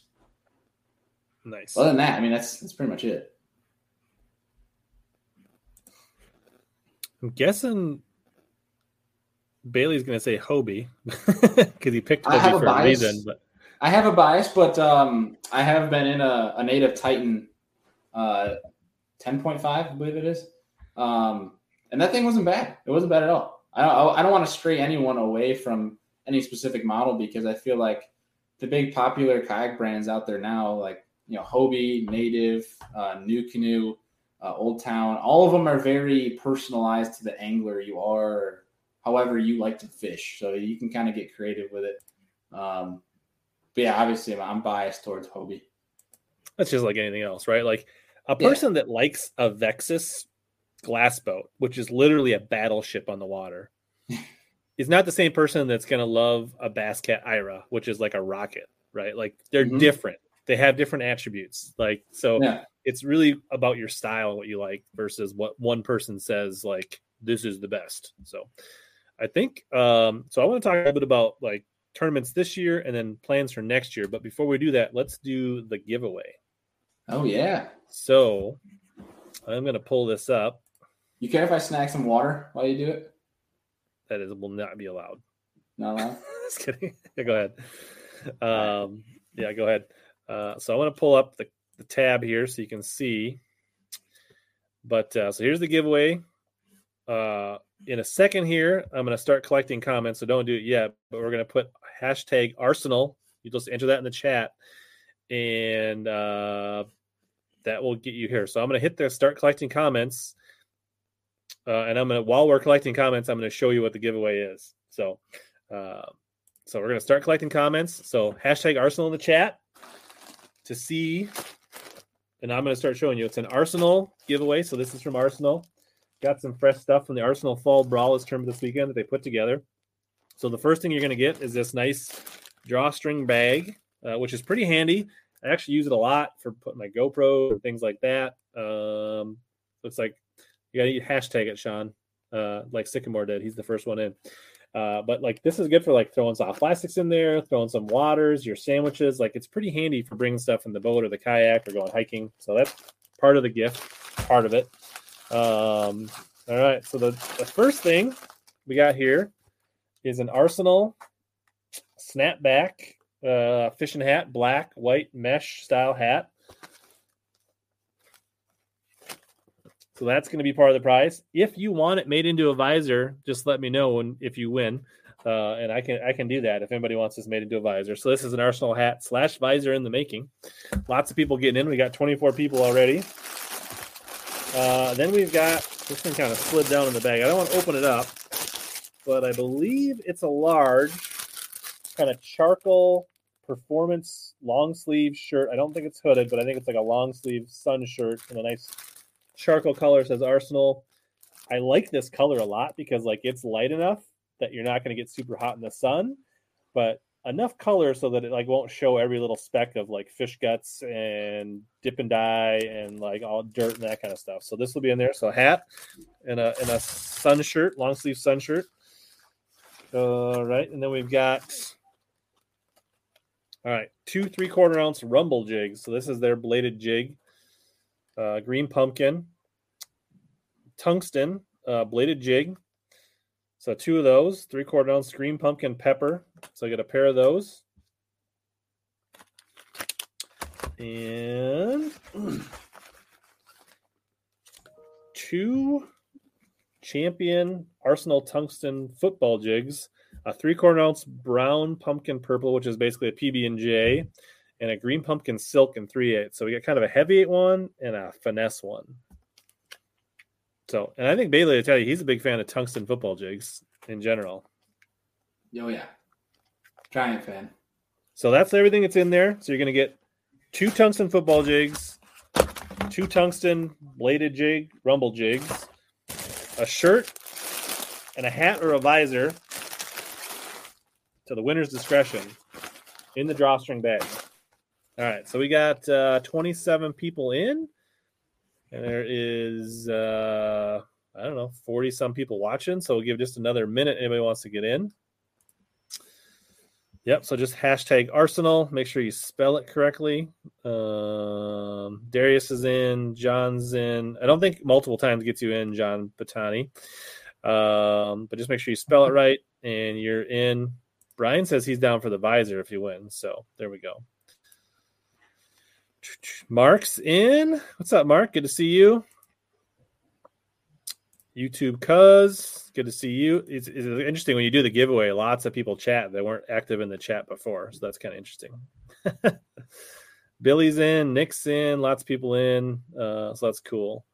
Nice. Other than that, I mean, that's that's pretty much it. I'm guessing Bailey's going to say Hobie because he picked Hobie for a, a reason. But I have a bias, but um, I have been in a, a Native Titan uh, ten point five, I believe it is. Um, and that thing wasn't bad. It wasn't bad at all. I don't, I don't want to stray anyone away from any specific model because I feel like the big popular kayak brands out there now, like, you know, Hobie, Native, uh, New Canoe, uh, Old Town, all of them are very personalized to the angler you are, or however you like to fish. So you can kind of get creative with it. Um, but yeah, obviously I'm biased towards Hobie. That's just like anything else, right? Like a person yeah. that likes a Vexus glass boat, which is literally a battleship on the water, is not the same person that's going to love a Basscat Ira, which is like a rocket, right? Like they're mm-hmm. different. They have different attributes. Like, so yeah. it's really about your style and what you like versus what one person says, like, this is the best. So I think, um, so I want to talk a little bit about like tournaments this year and then plans for next year. But before we do that, let's do the giveaway. Oh, yeah. So I'm going to pull this up. You care if I snack some water while you do it? That is will not be allowed. Not allowed? Just kidding. Yeah, go ahead. Um, yeah, go ahead. Uh, so I want to pull up the, the tab here so you can see. But uh, so here's the giveaway. Uh, in a second here, I'm going to start collecting comments, so don't do it yet. But we're going to put hashtag Arsenal. You just enter that in the chat, and uh, that will get you here. So I'm going to hit the start collecting comments. Uh, and I'm going to, while we're collecting comments, I'm going to show you what the giveaway is. So, uh, so we're going to start collecting comments. So hashtag Arsenal in the chat to see, and I'm going to start showing you. It's an Arsenal giveaway. So this is from Arsenal. Got some fresh stuff from the Arsenal Fall Brawlers tournament this weekend that they put together. So the first thing you're going to get is this nice drawstring bag, uh, which is pretty handy. I actually use it a lot for putting my GoPro and things like that. Um, looks like you got to hashtag it, Sean, uh, like Sycamore did. He's the first one in. Uh, but like this is good for like throwing soft plastics in there, throwing some waters, your sandwiches. Like it's pretty handy for bringing stuff in the boat or the kayak or going hiking. So that's part of the gift, part of it. Um, all right. So the, the first thing we got here is an Arsenal snapback uh, fishing hat, black, white mesh style hat. So that's going to be part of the prize. If you want it made into a visor, just let me know when, if you win. Uh, and I can I can do that if anybody wants this made into a visor. So this is an Arsenal hat slash visor in the making. Lots of people getting in. We got twenty-four people already. Uh, then we've got, this thing kind of slid down in the bag. I don't want to open it up, but I believe it's a large kind of charcoal performance long sleeve shirt. I don't think it's hooded, but I think it's like a long sleeve sun shirt in a nice charcoal color. Says Arsenal. I like this color a lot because like it's light enough that you're not going to get super hot in the sun, but enough color so that it like won't show every little speck of like fish guts and dip and dye and like all dirt and that kind of stuff. So this will be in there. So a hat and a and a sun shirt, long sleeve sun shirt. All right, and then we've got all right two three quarter ounce Rumble jigs. So this is their bladed jig. Uh, green pumpkin, tungsten uh, bladed jig. So two of those, three quarter ounce green pumpkin pepper. So I get a pair of those. And two Champion Arsenal tungsten football jigs, a three quarter ounce brown pumpkin purple, which is basically a P B and J, and a green pumpkin silk in three eighths. So we got kind of a heavy eight one and a finesse one. So, and I think Bailey, I tell you, he's a big fan of tungsten football jigs in general. Oh, yeah. Giant fan. So that's everything that's in there. So you're going to get two tungsten football jigs, two tungsten bladed jig, rumble jigs, a shirt, and a hat or a visor to the winner's discretion in the drawstring bag. All right. So we got uh, twenty-seven people in. And there is, uh, I don't know, forty-some people watching. So we'll give just another minute. Anybody wants to get in. Yep, so just hashtag Arsenal. Make sure you spell it correctly. Um, Darius is in. John's in. I don't think multiple times gets you in, John Batani. Um, but just make sure you spell it right, and you're in. Brian says he's down for the visor if you win. So there we go. Mark's in. What's up, Mark? Good to see you. YouTube Cuz, good to see you. It's, it's interesting when you do the giveaway, lots of people chat. They weren't active in the chat before, so that's kind of interesting. Billy's in, Nick's in, lots of people in, uh, so that's cool.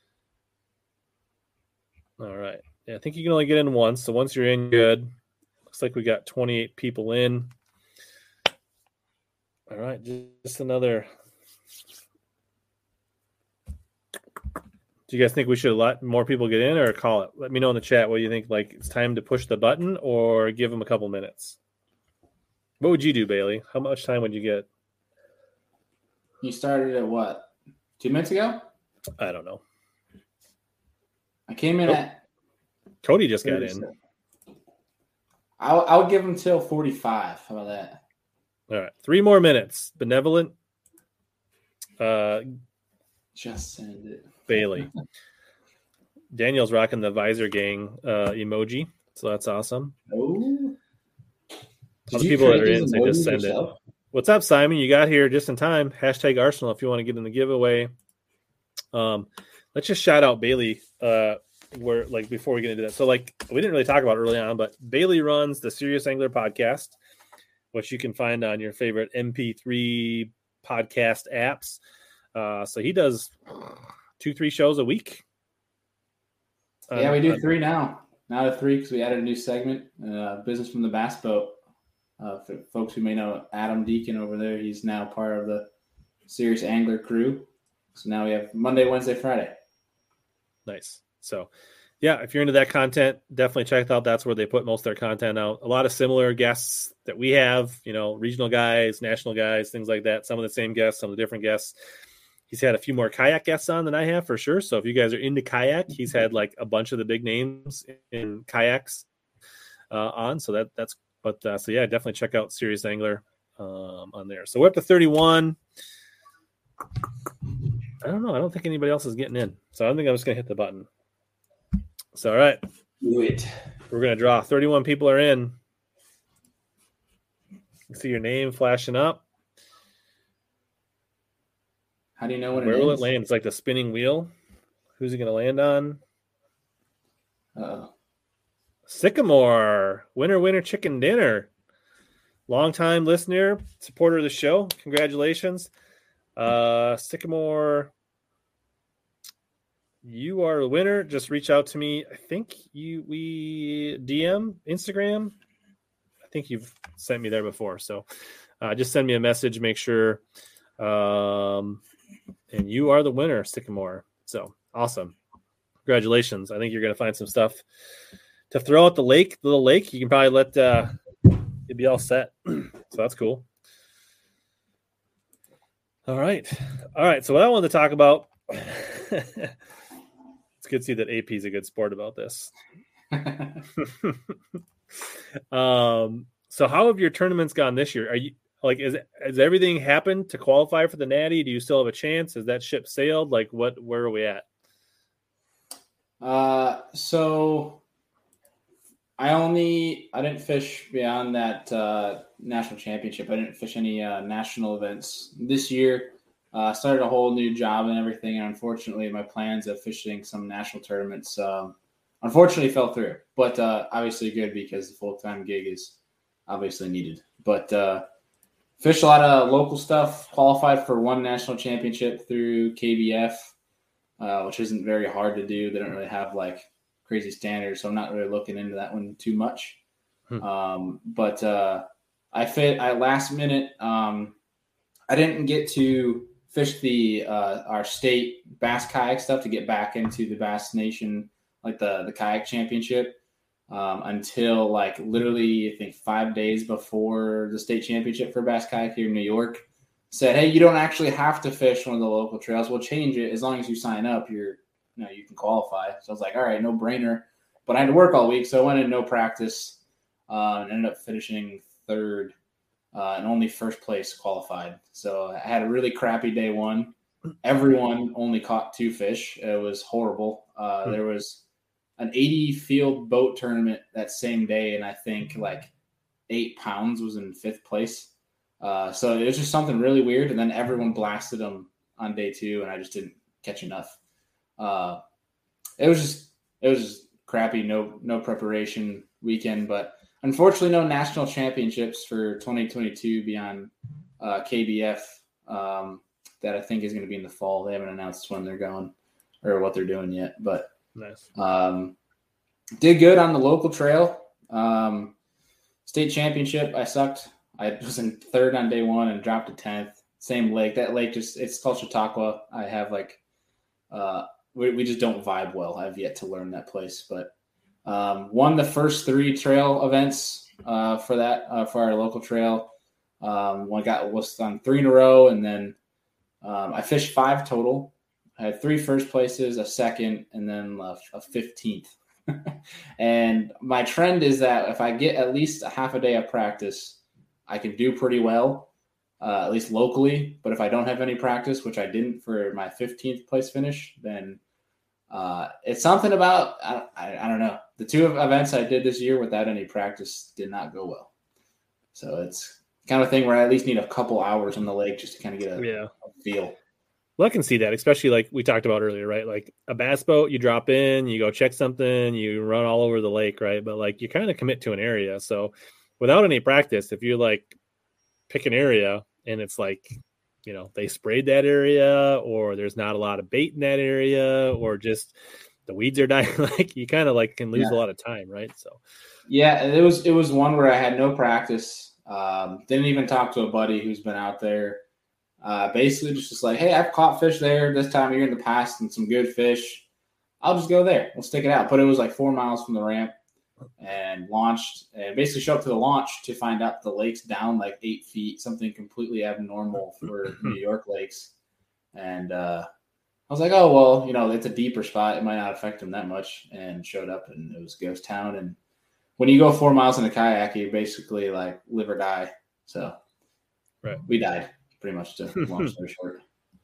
All right. Yeah, I think you can only get in once, so once you're in, good. Looks like we got twenty-eight people in. All right, just another... Do you guys think we should let more people get in or call it? Let me know in the chat what you think. Like it's time to push the button or give them a couple minutes. What would you do, Bailey? How much time would you get? You started at what? Two minutes ago? I don't know. I came in oh. at. Cody just got in. I'll, I'll give him till forty-five. How about that? All right. Three more minutes. Benevolent. Uh, just send it. Bailey. Daniel's rocking the visor gang uh, emoji, so that's awesome. Oh, other people that are in, they just send yourself? It. What's up, Simon? You got here just in time. Hashtag Arsenal if you want to get in the giveaway. Um, let's just shout out Bailey. Uh, where like before we get into that, so like we didn't really talk about it early on, but Bailey runs the Serious Angler podcast, which you can find on your favorite M P three podcast apps. Uh, so he does. Two, three shows a week. Yeah, um, we do three now. Now to three because we added a new segment, uh, Business from the Bass Boat. Uh, for folks who may know Adam Deacon over there, he's now part of the Serious Angler crew. So now we have Monday, Wednesday, Friday. Nice. So, yeah, if you're into that content, definitely check it out. That's where they put most of their content out. A lot of similar guests that we have, you know, regional guys, national guys, things like that. Some of the same guests, some of the different guests. He's had a few more kayak guests on than I have for sure. So if you guys are into kayak, he's had like a bunch of the big names in kayaks uh, on. So that that's, but uh, so yeah, definitely check out Serious Angler um, on there. So we're up to thirty-one. I don't know. I don't think anybody else is getting in. So I don't think I'm just going to hit the button. So, all right. Do it. We're going to draw. thirty-one people are in. You see your name flashing up. How do you know when Where it will ends? it land? It's like the spinning wheel. Who's he going to land on? Uh, Sycamore, winner, winner, chicken dinner. Long-time listener, supporter of the show. Congratulations. Uh, Sycamore, you are the winner. Just reach out to me. I think you we D M, Instagram. I think you've sent me there before. So uh, just send me a message. Make sure. Um, and you are the winner, Sycamore. So awesome. Congratulations. I think you're going to find some stuff to throw at the lake, the little lake. You can probably let uh, it be all set. So that's cool. All right. All right. So what I wanted to talk about, it's good to see that A P is a good sport about this. um, so how have your tournaments gone this year? Are you like, is, has everything happened to qualify for the Natty? Do you still have a chance? Has that ship sailed? Like what, where are we at? Uh, so I only, I didn't fish beyond that, uh, national championship. I didn't fish any, uh, national events this year. I uh, started a whole new job and everything. And unfortunately my plans of fishing some national tournaments, um, unfortunately fell through, but, uh, obviously good because the full-time gig is obviously needed, but, uh, fished a lot of local stuff, qualified for one national championship through K B F. Uh, which isn't very hard to do. They don't really have like crazy standards, so I'm not really looking into that one too much. Hmm. Um, but uh, I fit. I last minute. Um, I didn't get to fish the uh, our state bass kayak stuff to get back into the Bass Nation, like the the kayak championship, um, until like literally I think five days before the state championship for bass kayak here in New York. Said, hey, you don't actually have to fish one of the local trails. We'll change it as long as you sign up. You're, you know, you can qualify. So I was like, all right, no brainer. But I had to work all week, so I went in no practice uh, and ended up finishing third uh, and only first place qualified. So I had a really crappy day one. Everyone only caught two fish. It was horrible. Uh, mm-hmm. There was an eighty field boat tournament that same day, and I think like eight pounds was in fifth place. Uh, so it was just something really weird. And then everyone blasted them on day two, and I just didn't catch enough. Uh, it was just, it was just crappy. No, no preparation weekend, but unfortunately no national championships for twenty twenty-two beyond uh, K B F um, that I think is going to be in the fall. They haven't announced when they're going or what they're doing yet, but nice. um, did good on the local trail. Um, state championship, I sucked. I was in third on day one and dropped to tenth. Same lake. That lake just, it's called Chautauqua. I have like, uh, we, we just don't vibe well. I've yet to learn that place, but um, won the first three trail events uh, for that, uh, for our local trail. Um, one got was on three in a row, and then um, I fished five total. I had three first places, a second, and then a, a fifteenth. And my trend is that if I get at least a half a day of practice, I can do pretty well, uh, at least locally. But if I don't have any practice, which I didn't for my fifteenth place finish, then uh, it's something about, I, I, I don't know. The two events I did this year without any practice did not go well. So it's kind of thing where I at least need a couple hours on the lake just to kind of get a, yeah. a feel. Well, I can see that, especially like we talked about earlier, right? Like a bass boat, you drop in, you go check something, you run all over the lake, right? But like you kind of commit to an area. So without any practice, if you like pick an area and it's like, you know, they sprayed that area or there's not a lot of bait in that area or just the weeds are dying, like you kind of like can lose yeah. a lot of time, right? So, yeah, it was, it was one where I had no practice. Um, didn't even talk to a buddy who's been out there. Uh, basically just, just like, hey, I've caught fish there this time of year in the past and some good fish. I'll just go there. We'll stick it out. But it was like four miles from the ramp. And launched and basically showed up to the launch to find out the lake's down like eight feet, something completely abnormal for New York lakes. And uh, I was like, oh, well, you know, it's a deeper spot. It might not affect them that much. And showed up and it was ghost town. And when you go four miles in a kayak, you basically like live or die. So right. we died pretty much to long story short.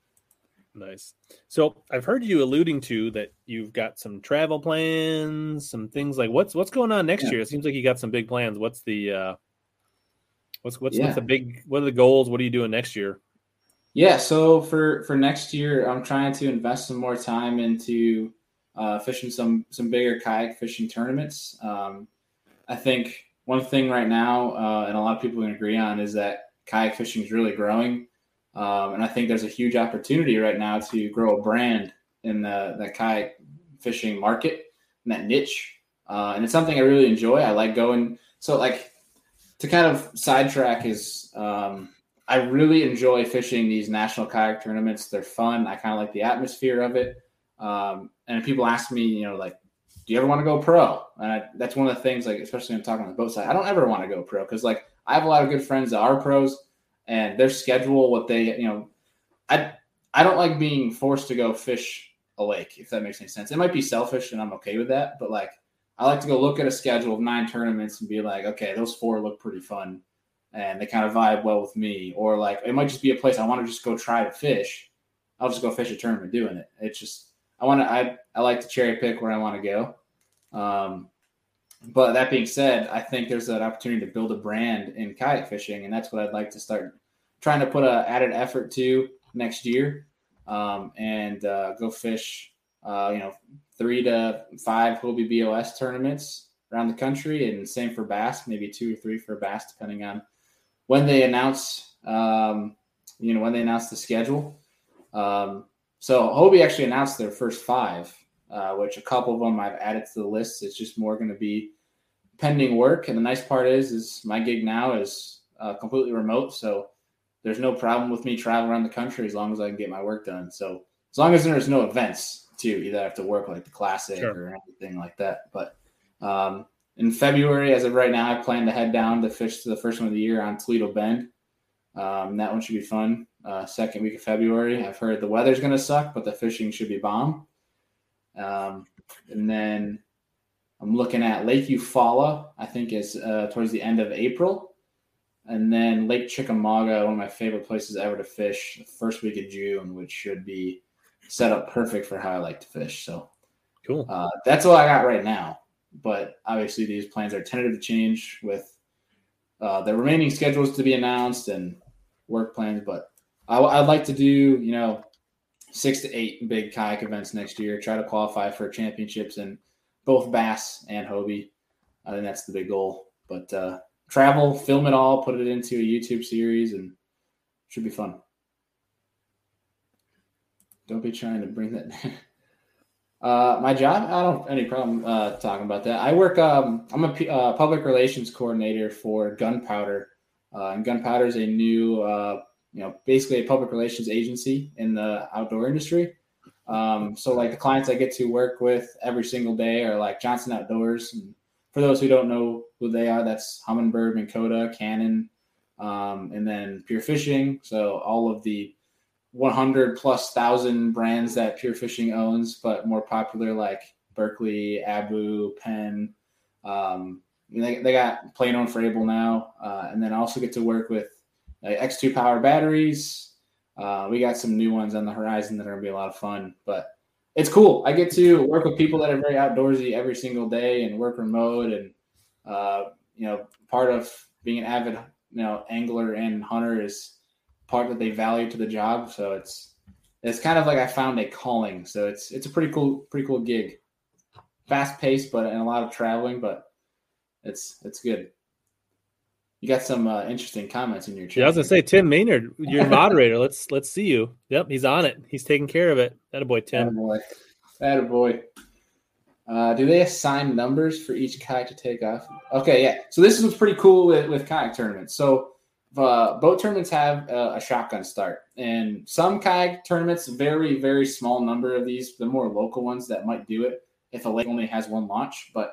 Nice. So I've heard you alluding to that you've got some travel plans, some things like what's what's going on next yeah. year. It seems like you got some big plans. What's the uh, what's what's, yeah. what's the big what are the goals? What are you doing next year? Yeah, so for for next year, I'm trying to invest some more time into uh, fishing some some bigger kayak fishing tournaments. Um, I think one thing right now, uh, and a lot of people can agree on, is that kayak fishing is really growing, um, and I think there's a huge opportunity right now to grow a brand in the, the kayak fishing market, in that niche, uh, and it's something I really enjoy. I like going. So, like, to kind of sidetrack is. Um, I really enjoy fishing these national kayak tournaments. They're fun. I kind of like the atmosphere of it. Um, and people ask me, you know, like, do you ever want to go pro? And I, that's one of the things, like, especially when I'm talking on the boat side, I don't ever want to go pro because, like, I have a lot of good friends that are pros, and their schedule, what they, you know, I I don't like being forced to go fish a lake, if that makes any sense. It might be selfish, and I'm okay with that, but like, I like to go look at a schedule of nine tournaments and be like, okay, those four look pretty fun, and they kind of vibe well with me. Or like, it might just be a place I want to just go try to fish. I'll just go fish a tournament doing it. It's just I want to. I I like to cherry pick where I want to go. Um, but that being said, I think there's an opportunity to build a brand in kayak fishing, and that's what I'd like to start trying to put an added effort to next year, um, and uh, go fish, uh, you know, three to five Hobie B O S tournaments around the country, and same for bass, maybe two or three for bass, depending on when they announce, um, you know, when they announce the schedule. Um, so Hobie actually announced their first five. Uh, which a couple of them I've added to the list. It's just more going to be pending work. And the nice part is, is my gig now is uh, completely remote. So there's no problem with me traveling around the country as long as I can get my work done. So as long as there's no events too, either I have to work like the Classic sure. or anything like that. But um, in February, as of right now, I plan to head down to fish to the first one of the year on Toledo Bend. Um, that one should be fun. Uh, second week of February. I've heard the weather's going to suck, but the fishing should be bomb. Um, and then I'm looking at Lake Eufaula, I think is uh, towards the end of April. And then Lake Chickamauga, one of my favorite places ever to fish, the first week of June, which should be set up perfect for how I like to fish. So cool. Uh, that's all I got right now. But obviously these plans are tentative to change with uh, the remaining schedules to be announced and work plans. But I, I'd like to do, you know, six to eight big kayak events next year, try to qualify for championships in both bass and Hobie. I think that's the big goal. But uh, travel, film it all, put it into a YouTube series, and it should be fun. Don't be trying to bring that. uh, my job, I don't have any problem uh, talking about that. I work, um, I'm a P- uh, public relations coordinator for Gunpowder. Uh, and Gunpowder is a new uh, you know, basically a public relations agency in the outdoor industry. Um, so like the clients I get to work with every single day are like Johnson Outdoors. And for those who don't know who they are, that's Humminbird, Minn Kota, Canon, um, and then Pure Fishing. So all of the one hundred plus thousand brands that Pure Fishing owns, but more popular like Berkeley, Abu, Penn. Um, they, they got Plano and Frable now. Uh, and then I also get to work with like X two power batteries. Uh, we got some new ones on the horizon that are going to be a lot of fun, but it's cool. I get to work with people that are very outdoorsy every single day and work remote. And, uh, you know, part of being an avid, you know, angler and hunter is part that they value to the job. So it's, it's kind of like I found a calling. So it's, it's a pretty cool, pretty cool gig. Fast paced, but and a lot of traveling, but it's, it's good. You got some uh, interesting comments in your chat. Yeah, I was gonna say, Tim Maynard, your moderator. let's let's see you. Yep, he's on it. He's taking care of it. Attaboy, Tim. Attaboy. Attaboy. Uh, do they assign numbers for each kayak to take off? Okay, yeah. So this is what's pretty cool with, with kayak tournaments. So uh, boat tournaments have uh, a shotgun start, and some kayak tournaments, very very small number of these, the more local ones that might do it if a lake only has one launch, but.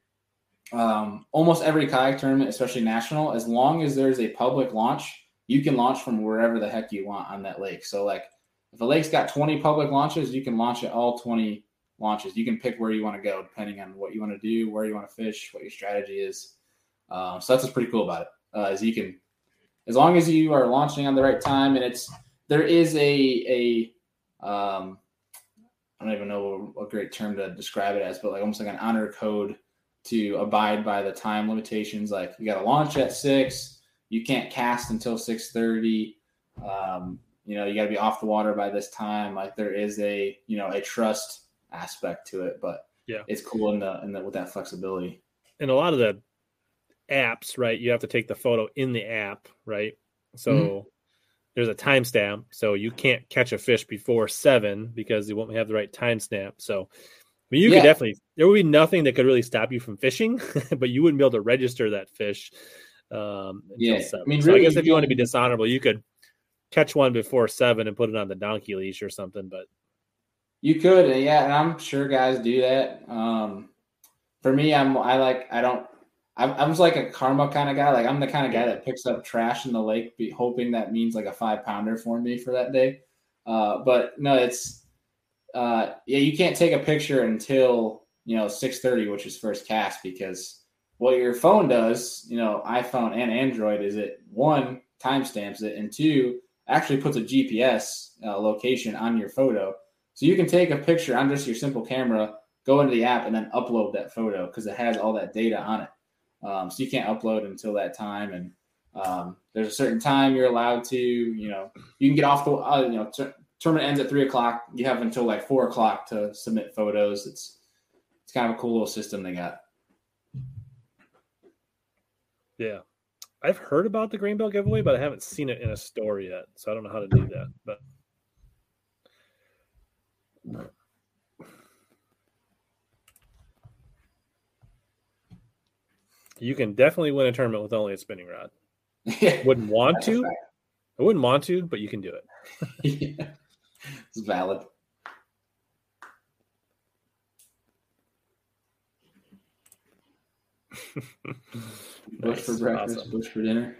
Um, almost every kayak tournament, especially national, as long as there's a public launch, you can launch from wherever the heck you want on that lake. So like if a lake's got twenty public launches, you can launch at all twenty launches. You can pick where you want to go depending on what you want to do, where you want to fish, what your strategy is. Um, so that's what's pretty cool about it. Uh, is you can, as long as you are launching on the right time, and it's, there is a, a, um, I don't even know a great term to describe it as, but like almost like an honor code to abide by the time limitations. Like you got to launch at six, you can't cast until six thirty. Um, you know, you got to be off the water by this time. Like there is a, you know, a trust aspect to it, but yeah, it's cool in the, in the, with that flexibility. And a lot of the apps, right, you have to take the photo in the app, right? So mm-hmm. there's a timestamp, so you can't catch a fish before seven because you won't have the right timestamp. So I mean, you yeah. could definitely, there would be nothing that could really stop you from fishing, but you wouldn't be able to register that fish um, until yeah. seven. I mean, so really, I guess if you want to be dishonorable, you could catch one before seven and put it on the donkey leash or something. But you could, yeah, and I'm sure guys do that. Um, for me, I'm I like I don't. I'm I'm just like a karma kind of guy. Like I'm the kind of guy that picks up trash in the lake, be, hoping that means like a five pounder for me for that day. Uh, but no, it's uh, yeah, you can't take a picture until you know six thirty, which is first cast, because what your phone does, you know, iPhone and Android, is it one timestamps it, and two actually puts a G P S uh, location on your photo, so you can take a picture on just your simple camera, go into the app, and then upload that photo because it has all that data on it. Um, so you can't upload until that time, and um, there's a certain time you're allowed to, you know, you can get off the, uh, you know, t- tournament ends at three o'clock. You have until like four o'clock to submit photos. It's it's kind of a cool little system they got. Yeah, I've heard about the Green Belt giveaway, but I haven't seen it in a store yet, so I don't know how to do that. But you can definitely win a tournament with only a spinning rod. Yeah, wouldn't want to. I wouldn't want to, but you can do it. Yeah, it's valid. Bush nice. For breakfast, awesome. Bush for dinner.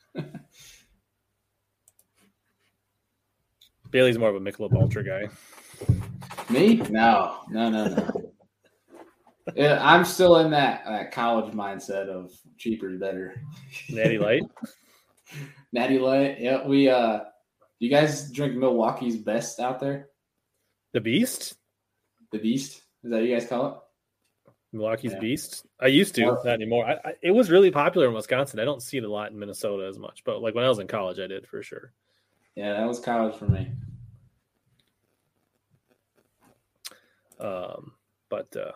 Bailey's more of a Michelob Ultra guy. Me? No, no, no, no. Yeah, I'm still in that, that college mindset of cheaper is better. Natty Light? Natty Light. Yeah, we uh do you guys drink Milwaukee's Best out there? The Beast? The Beast? Is that what you guys call it? Milwaukee's yeah. Beast? I used to, not anymore. I, I, it was really popular in Wisconsin. I don't see it a lot in Minnesota as much, but like when I was in college, I did for sure. Yeah, that was college for me. Um, but uh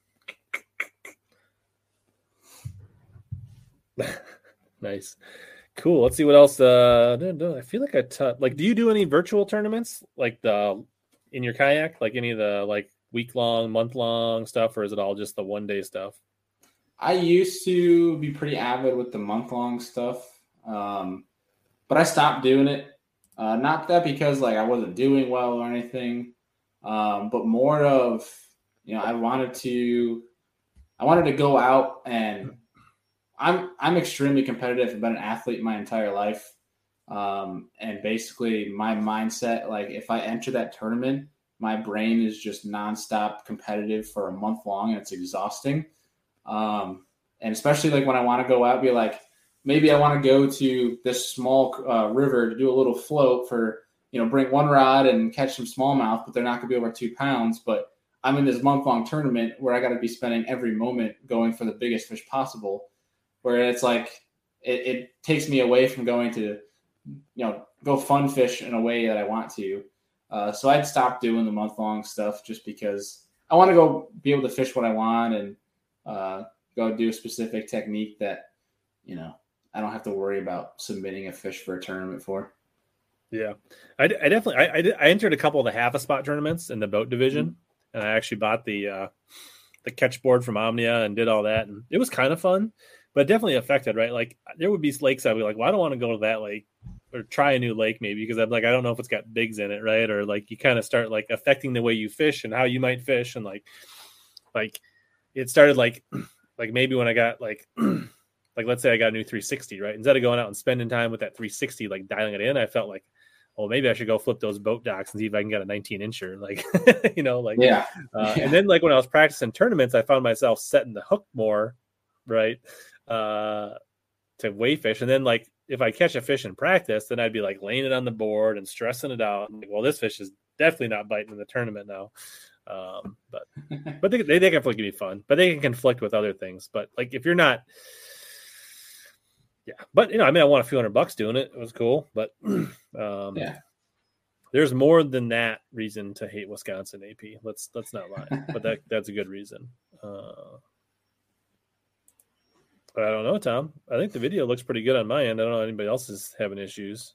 nice. Cool. Let's see what else. Uh, I feel like I t- like. Do you do any virtual tournaments like the in your kayak? Like any of the like week long, month long stuff, or is it all just the one day stuff? I used to be pretty avid with the month long stuff, um, but I stopped doing it. Uh, not that because like I wasn't doing well or anything, um, but more of you know I wanted to. I wanted to go out and. I'm I'm extremely competitive. I've been an athlete my entire life. Um, and basically my mindset, like if I enter that tournament, my brain is just nonstop competitive for a month long, and it's exhausting. Um, and especially like when I want to go out, be like, maybe I want to go to this small uh, river to do a little float for, you know, bring one rod and catch some smallmouth, but they're not gonna be over two pounds. But I'm in this month long tournament where I got to be spending every moment going for the biggest fish possible. Where it's like it, it takes me away from going to, you know, go fun fish in a way that I want to. Uh, so I'd stop doing the month long stuff just because I want to go be able to fish what I want and uh, go do a specific technique that, you know, I don't have to worry about submitting a fish for a tournament for. Yeah, I, I definitely I, I, did, I entered a couple of the half a spot tournaments in the boat division, mm-hmm. and I actually bought the uh, the catch board from Omnia and did all that, and it was kind of fun. But definitely affected, right? Like there would be lakes I'd be like, well, I don't want to go to that lake or try a new lake maybe because I'm like, I don't know if it's got bigs in it, right? Or like you kind of start like affecting the way you fish and how you might fish. And like, like it started like, like maybe when I got like, like let's say I got a new three sixty, right? Instead of going out and spending time with that three sixty, like dialing it in, I felt like, well, maybe I should go flip those boat docks and see if I can get a nineteen incher, like, you know, like, yeah. Uh, yeah. And then like when I was practicing tournaments, I found myself setting the hook more, right? Uh, to weigh fish. And then like, if I catch a fish in practice, then I'd be like laying it on the board and stressing it out. And like, well, this fish is definitely not biting in the tournament now. Um, but, but they, they, they can be fun, but they can conflict with other things. But like, if you're not, yeah, but you know, I mean, I won a few hundred bucks doing it. It was cool, but, um, yeah, There's more than that reason to hate Wisconsin, A P. Let's let's not lie, but that that's a good reason. Uh, I don't know, Tom. I think the video looks pretty good on my end. I don't know if anybody else is having issues.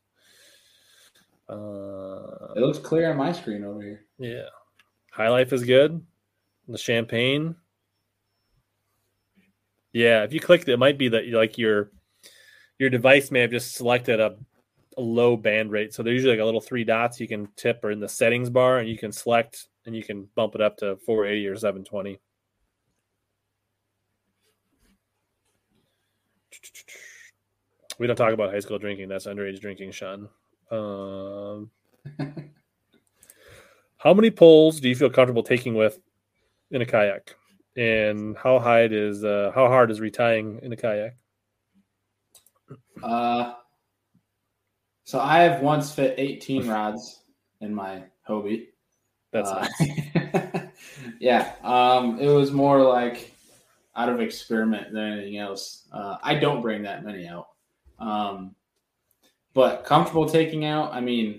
Uh, it looks clear on my screen over here. Yeah, High Life is good. The champagne. Yeah, if you click, it might be that like your your device may have just selected a, a low band rate. So there's usually like a little three dots you can tip or in the settings bar, and you can select and you can bump it up to four eighty or seven twenty. We don't talk about high school drinking. That's underage drinking, Sean. Um, how many poles do you feel comfortable taking with in a kayak? And how high it is, uh, how hard is retying in a kayak? Uh, so I have once fit eighteen rods in my Hobie. That's uh, nice. Yeah. Um, it was more like out of experiment than anything else. Uh, I don't bring that many out. Um, but comfortable taking out, I mean,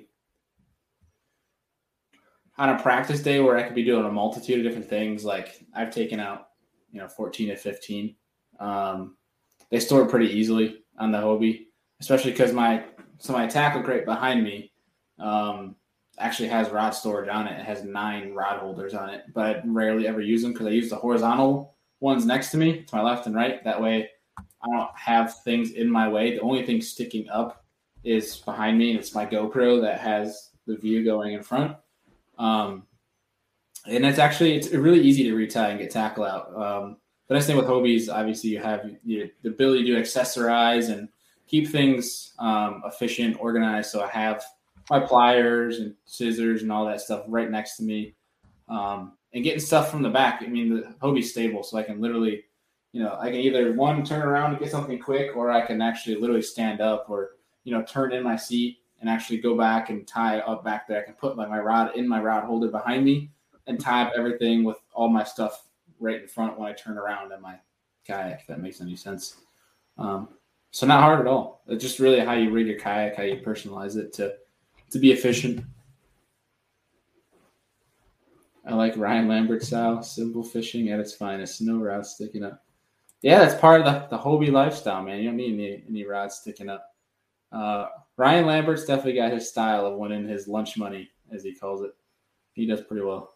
on a practice day where I could be doing a multitude of different things, like I've taken out, you know, fourteen to fifteen. Um, they store pretty easily on the Hobie, especially because my so my tackle crate behind me um, actually has rod storage on it. It has nine rod holders on it, but I rarely ever use them because I use the horizontal ones next to me, to my left and right. That way I don't have things in my way. The only thing sticking up is behind me, and it's my GoPro that has the view going in front. Um, and it's actually, it's really easy to retie and get tackle out. Um, the nice thing with Hobies, obviously you have you, the ability to accessorize and keep things um, efficient, organized. So I have my pliers and scissors and all that stuff right next to me. Um, and getting stuff from the back. I mean, the Hobie's stable, so I can literally, you know, I can either one, turn around and get something quick, or I can actually literally stand up or, you know, turn in my seat and actually go back and tie up back there. I can put my, my rod in my rod holder behind me and tie up everything with all my stuff right in front when I turn around in my kayak, if that makes any sense. Um, so not hard at all. It's just really how you rig your kayak, how you personalize it to, to be efficient. I like Ryan Lambert's style, simple fishing at its finest, no rods sticking up. Yeah, that's part of the, the Hobie lifestyle, man. You don't need any, any rods sticking up. Uh, Ryan Lambert's definitely got his style of winning his lunch money, as he calls it. He does pretty well.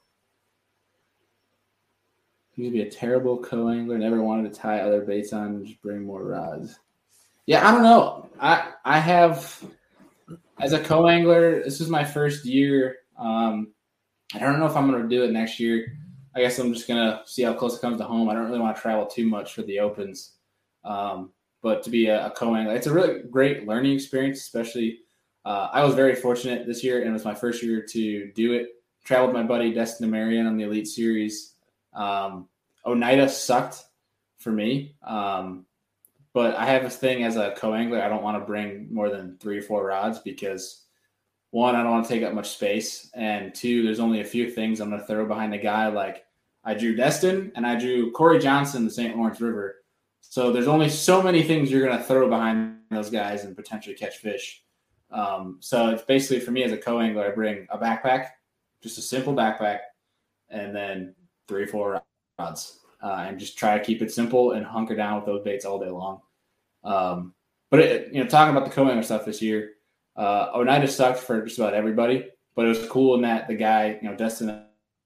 He used to be a terrible co-angler, never wanted to tie other baits on and just bring more rods. Yeah, I don't know. I I have, as a co-angler, this is my first year. Um, I don't know if I'm going to do it next year. I guess I'm just going to see how close it comes to home. I don't really want to travel too much for the opens. Um, but to be a, a co-angler, it's a really great learning experience, especially uh, I was very fortunate this year, and it was my first year to do it. Traveled with my buddy Destin Marion on the Elite Series. Um, Oneida sucked for me. Um, but I have this thing as a co-angler. I don't want to bring more than three or four rods because, one, I don't want to take up much space. And two, there's only a few things I'm going to throw behind a guy. Like I drew Destin and I drew Corey Johnson in the Saint Lawrence River. So there's only so many things you're going to throw behind those guys and potentially catch fish. Um, so it's basically for me as a co-angler, I bring a backpack, just a simple backpack, and then three or four rods, uh, and just try to keep it simple and hunker down with those baits all day long. Um, but it, you know, talking about the co-angler stuff this year, uh, Oneida sucked for just about everybody, but it was cool in that the guy, you know, Destin,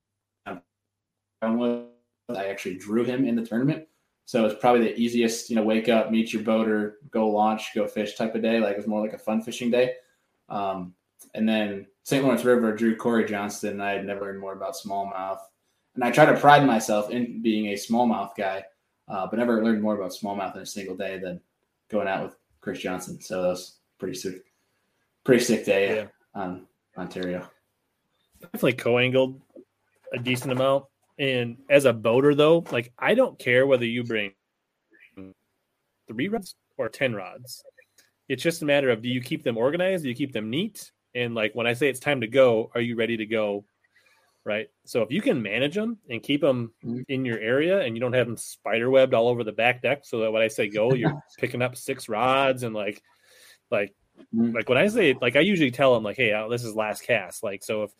I actually drew him in the tournament. So it's probably the easiest, you know, wake up, meet your boater, go launch, go fish type of day. Like it was more like a fun fishing day. Um, and then Saint Lawrence River drew Corey Johnston, and I had never learned more about smallmouth. And I try to pride myself in being a smallmouth guy, uh, but never learned more about smallmouth in a single day than going out with Chris Johnson. So that was pretty sick, pretty sick day yeah. on Ontario. Definitely co-angled a decent amount. And as a boater, though, like I don't care whether you bring three rods or ten rods. It's just a matter of, do you keep them organized? Do you keep them neat? And like when I say it's time to go, are you ready to go? Right. So if you can manage them and keep them in your area and you don't have them spider webbed all over the back deck, so that when I say go, you're picking up six rods and like, like Mm-hmm. Like when I say, like I usually tell them, like, hey, oh, this is last cast. Like, so if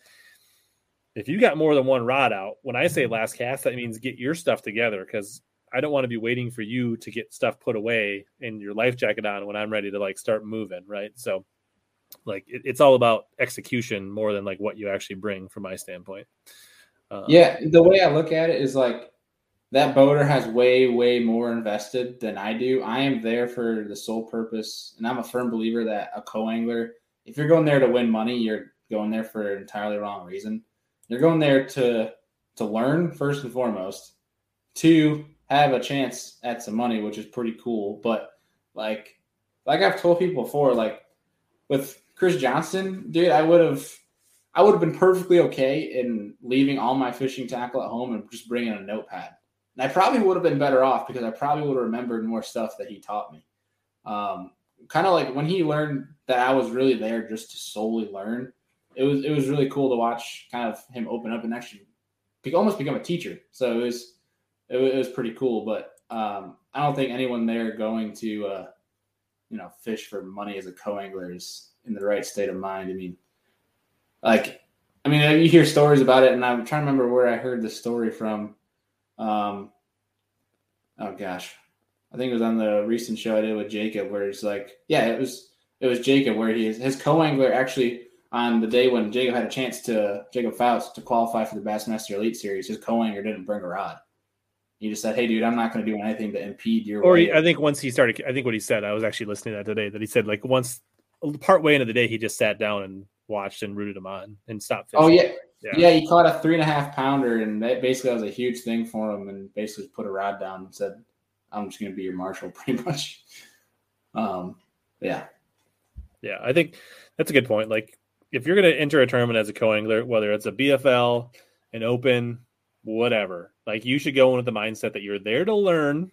if you got more than one rod out, when I say last cast, that means get your stuff together, because I don't want to be waiting for you to get stuff put away and your life jacket on when I'm ready to like start moving, right? So, like it, it's all about execution more than like what you actually bring, from my standpoint. Um, yeah, the way I look at it is like that boater has way, way more invested than I do. I am there for the sole purpose, and I'm a firm believer that a co-angler, if you're going there to win money, you're going there for an entirely wrong reason. You're going there to to learn first and foremost, to have a chance at some money, which is pretty cool. But like, like I've told people before, like with Chris Johnston, dude, I would have, I would have been perfectly okay in leaving all my fishing tackle at home and just bringing a notepad. And I probably would have been better off, because I probably would have remembered more stuff that he taught me. Um, kind of like when he learned that I was really there just to solely learn. It was it was really cool to watch kind of him open up and actually be, almost become a teacher. So it was it was, it was pretty cool. But um, I don't think anyone there going to uh, you know fish for money as a co-angler is in the right state of mind. I mean, like I mean you hear stories about it, and I'm trying to remember where I heard the story from. Um, oh gosh, I think it was on the recent show I did with Jacob, where it's like, yeah, it was it was Jacob, where he is his co-angler actually. On the day when Jacob had a chance to, Jacob Faust, to qualify for the Bassmaster Elite Series, his co-angler didn't bring a rod. He just said, hey, dude, I'm not going to do anything to impede your Or way. He, I think once he started, I think what he said, I was actually listening to that today, that he said, like, once, part way into the day, he just sat down and watched and rooted him on and stopped fishing. Oh, yeah. yeah. Yeah, he caught a three and a half pounder, and that basically that was a huge thing for him, and basically put a rod down and said, I'm just going to be your marshal, pretty much. Um, yeah. Yeah, I think that's a good point. Like, if you're going to enter a tournament as a co-angler, whether it's a B F L, an open, whatever, like you should go in with the mindset that you're there to learn.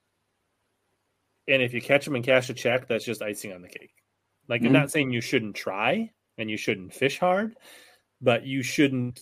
And if you catch them and cash a check, that's just icing on the cake. Like, mm-hmm. I'm not saying you shouldn't try and you shouldn't fish hard, but you shouldn't,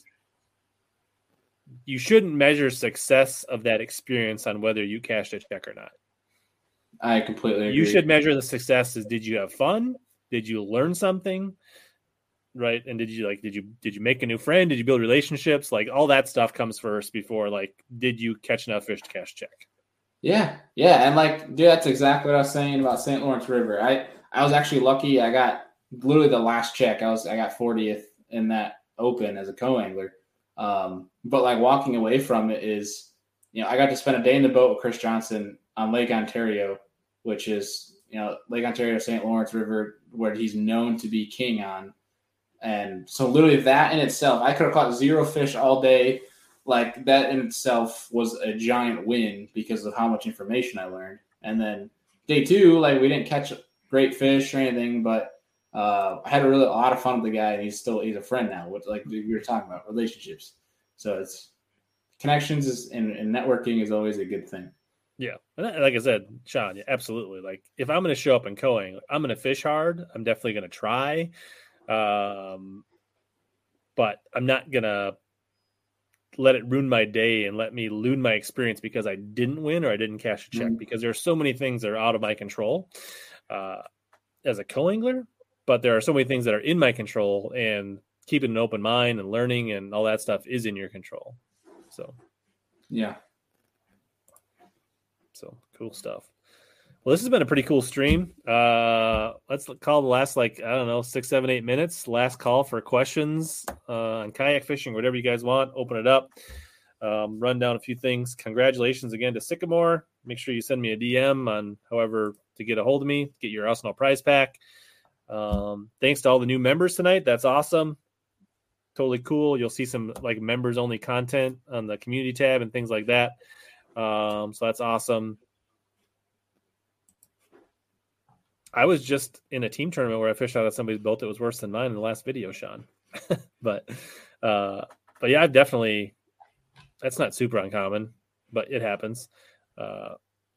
you shouldn't measure success of that experience on whether you cashed a check or not. I completely agree. You should measure the success as, did you have fun? Did you learn something? Right. And did you like, did you, did you make a new friend? Did you build relationships? Like, all that stuff comes first before, like, did you catch enough fish to cash check? Yeah. Yeah. And like, dude, that's exactly what I was saying about Saint Lawrence River. I, I was actually lucky. I got literally the last check. I was, I got fortieth in that open as a co-angler. Um, but like walking away from it is, you know, I got to spend a day in the boat with Chris Johnson on Lake Ontario, which is, you know, Lake Ontario, Saint Lawrence River, where he's known to be king on. And so literally that in itself, I could have caught zero fish all day. Like, that in itself was a giant win because of how much information I learned. And then day two, like, we didn't catch great fish or anything, but uh, I had a really a lot of fun with the guy, and he's still, he's a friend now, which, like we were talking about, relationships. So it's connections is, and, and networking is always a good thing. Yeah. And like I said, Sean, yeah, absolutely. Like, if I'm going to show up in coing, I'm going to fish hard. I'm definitely going to try. Um, but I'm not going to let it ruin my day and let me ruin my experience because I didn't win or I didn't cash a check, mm-hmm. because there are so many things that are out of my control uh, as a co-angler, but there are so many things that are in my control, and keeping an open mind and learning and all that stuff is in your control. So, yeah. So cool stuff. Well, this has been a pretty cool stream. Uh, let's call the last, like, I don't know, six, seven, eight minutes. Last call for questions uh, on kayak fishing, whatever you guys want. Open it up. Um, run down a few things. Congratulations again to Sycamore. Make sure you send me a D M on however to get a hold of me. Get your Arsenal prize pack. Um, thanks to all the new members tonight. That's awesome. Totally cool. You'll see some like members only content on the community tab and things like that. Um, so that's awesome. I was just in a team tournament where I fished out of somebody's boat that was worse than mine in the last video, Sean. but, uh, but yeah, I've definitely, that's not super uncommon, but it happens. Uh,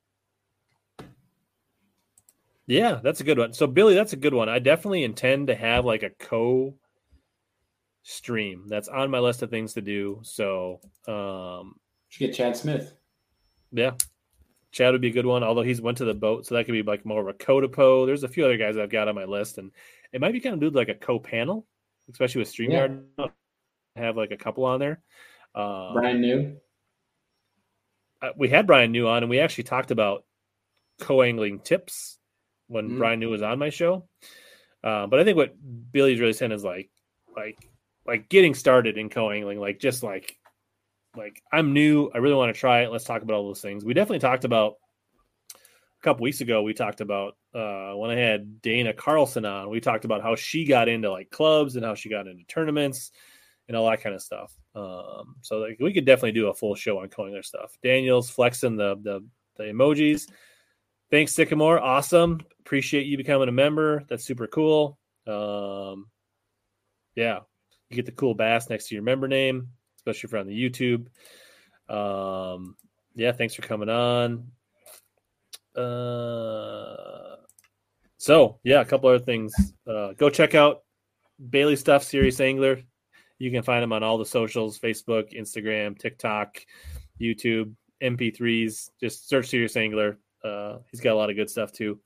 yeah, that's a good one. So Billy, that's a good one. I definitely intend to have like a co stream. That's on my list of things to do. So, um, should get Chad Smith. Yeah. Chad would be a good one, although he's went to the boat, so that could be like more of a co-to-po. There's a few other guys I've got on my list, and it might be kind of do like a co-panel, especially with StreamYard. Yeah. Have like a couple on there. Um, Brian New. We had Brian New on, and we actually talked about co-angling tips when mm. Brian New was on my show. Uh, but I think what Billy's really saying is like, like, like getting started in co-angling, like just like, like I'm new. I really want to try it. Let's talk about all those things. We definitely talked about a couple weeks ago. We talked about uh, when I had Dana Carlson on, we talked about how she got into like clubs and how she got into tournaments and all that kind of stuff. Um, so like, we could definitely do a full show on co-angler stuff. Daniel's flexing the, the, the emojis. Thanks, Sycamore. Awesome. Appreciate you becoming a member. That's super cool. Um, yeah. You get the cool bass next to your member name, especially if you're on the YouTube. Um, yeah. Thanks for coming on. Uh, so yeah, a couple other things. Uh, go check out Bailey Stuff, Serious Angler. You can find him on all the socials, Facebook, Instagram, TikTok, YouTube, M P threes. Just search Serious Angler. Uh, he's got a lot of good stuff too.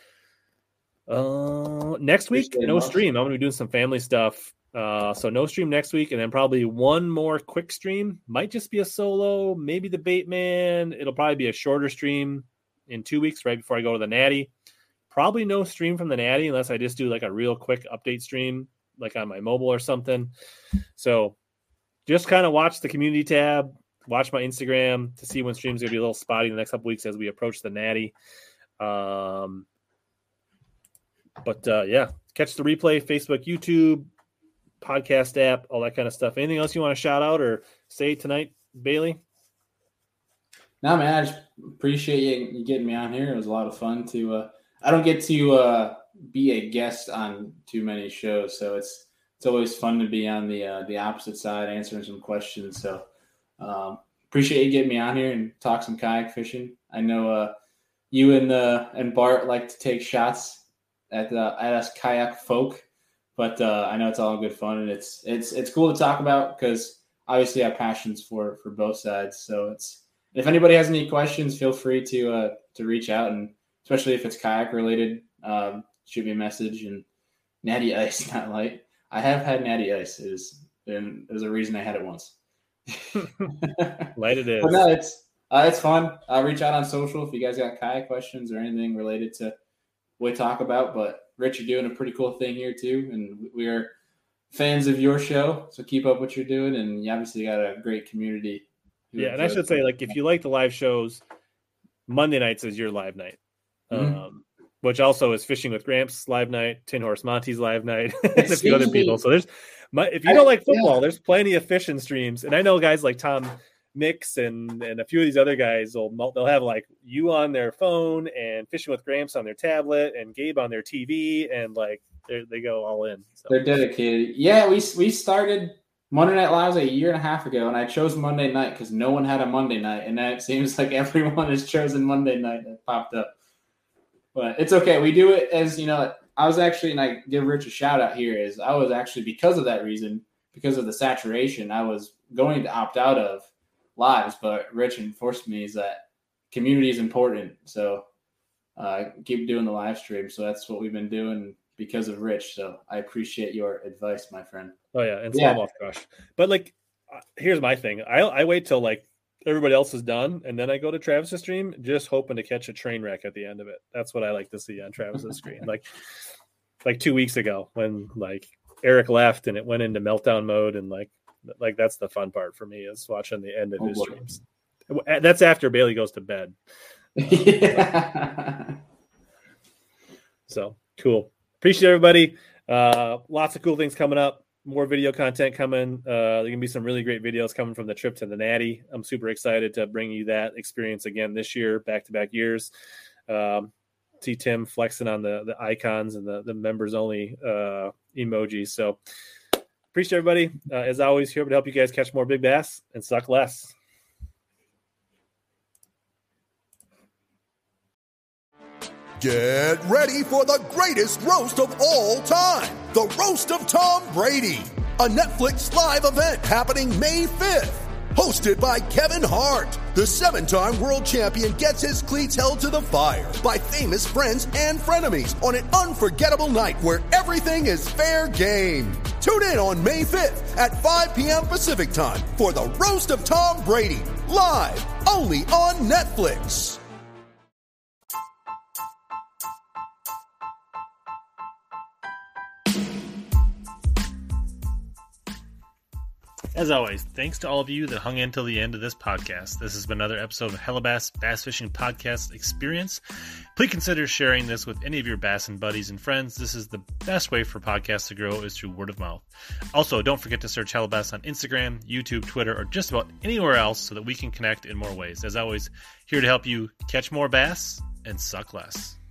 Uh, next week, no stream. I'm going to be doing some family stuff. Uh, so no stream next week, and then probably one more quick stream. Might just be a solo, maybe the bait man. It'll probably be a shorter stream in two weeks, right before I go to the Natty. Probably no stream from the Natty unless I just do like a real quick update stream, like on my mobile or something. So just kind of watch the community tab, watch my Instagram to see when streams are going to be a little spotty in the next couple weeks as we approach the Natty. Um, but uh, yeah, catch the replay, Facebook, YouTube, podcast app, all that kind of stuff. Anything else you want to shout out or say tonight, Bailey? No, man, I just appreciate you, you getting me on here. It was a lot of fun to, uh, I don't get to uh, be a guest on too many shows, so it's, it's always fun to be on the, uh, the opposite side, answering some questions. So um, appreciate you getting me on here and talk some kayak fishing. I know uh, you and, uh, and Bart like to take shots at, the, at us kayak folk, but uh, I know it's all good fun, and it's, it's, it's cool to talk about because obviously I have passions for, for both sides. So it's, if anybody has any questions, feel free to uh, to reach out, and especially if it's kayak related, um, shoot me a message. And Natty Ice, not light. I have had Natty Ice. It is, and there's a reason I had it once. Light it is. But no, it's uh, it's fun. Uh, reach out on social if you guys got kayak questions or anything related to what we talk about. But Rich, you're doing a pretty cool thing here too, and we are fans of your show. So keep up what you're doing, and you obviously got a great community. Yeah, and I should say, like, if you like the live shows, Monday nights is your live night, mm-hmm. um, which also is Fishing with Gramps live night, Tin Horse Monty's live night, and a few other people. So there's, my, if you don't like football, yeah. there's plenty of fishing streams. And I know guys like Tom Mix and and a few of these other guys will they'll have like you on their phone and Fishing with Gramps on their tablet and Gabe on their T V, and like they go all in. So. They're dedicated. Yeah, we we started Monday Night Live was a year and a half ago, and I chose Monday night because no one had a Monday night, and now it seems like everyone has chosen Monday night that popped up. But it's okay. We do it as, you know, I was actually, and I give Rich a shout out here, is I was actually, because of that reason, because of the saturation, I was going to opt out of lives, but Rich enforced me is that community is important. So uh, keep doing the live stream. So that's what we've been doing because of Rich. So I appreciate your advice, my friend. Oh yeah. And smallmouth crush. But like, uh, here's my thing. I I wait till like everybody else is done, and then I go to Travis's stream, just hoping to catch a train wreck at the end of it. That's what I like to see on Travis's screen. Like, like two weeks ago when like Eric left and it went into meltdown mode, and like, like that's the fun part for me is watching the end of oh, his boy. streams. That's after Bailey goes to bed. Yeah. So cool. Appreciate everybody. Uh, lots of cool things coming up. More video content coming. Uh, there can be some really great videos coming from the trip to the Natty. I'm super excited to bring you that experience again this year, back-to-back years. Um, see Tim flexing on the, the icons and the, the members-only uh, emojis. So appreciate everybody. Uh, as always, here to help you guys catch more big bass and suck less. Get ready for the greatest roast of all time, the Roast of Tom Brady, a Netflix live event happening May fifth. hosted by Kevin Hart. The seven-time world champion gets his cleats held to the fire by famous friends and frenemies on an unforgettable night where everything is fair game. Tune in on May fifth at five p.m. Pacific time for the Roast of Tom Brady, live only on Netflix. As always, thanks to all of you that hung in till the end of this podcast. This has been another episode of Hellabass Bass Fishing Podcast Experience. Please consider sharing this with any of your bassin' buddies and friends. This is the best way for podcasts to grow is through word of mouth. Also, don't forget to search Hellabass on Instagram, YouTube, Twitter, or just about anywhere else so that we can connect in more ways. As always, here to help you catch more bass and suck less.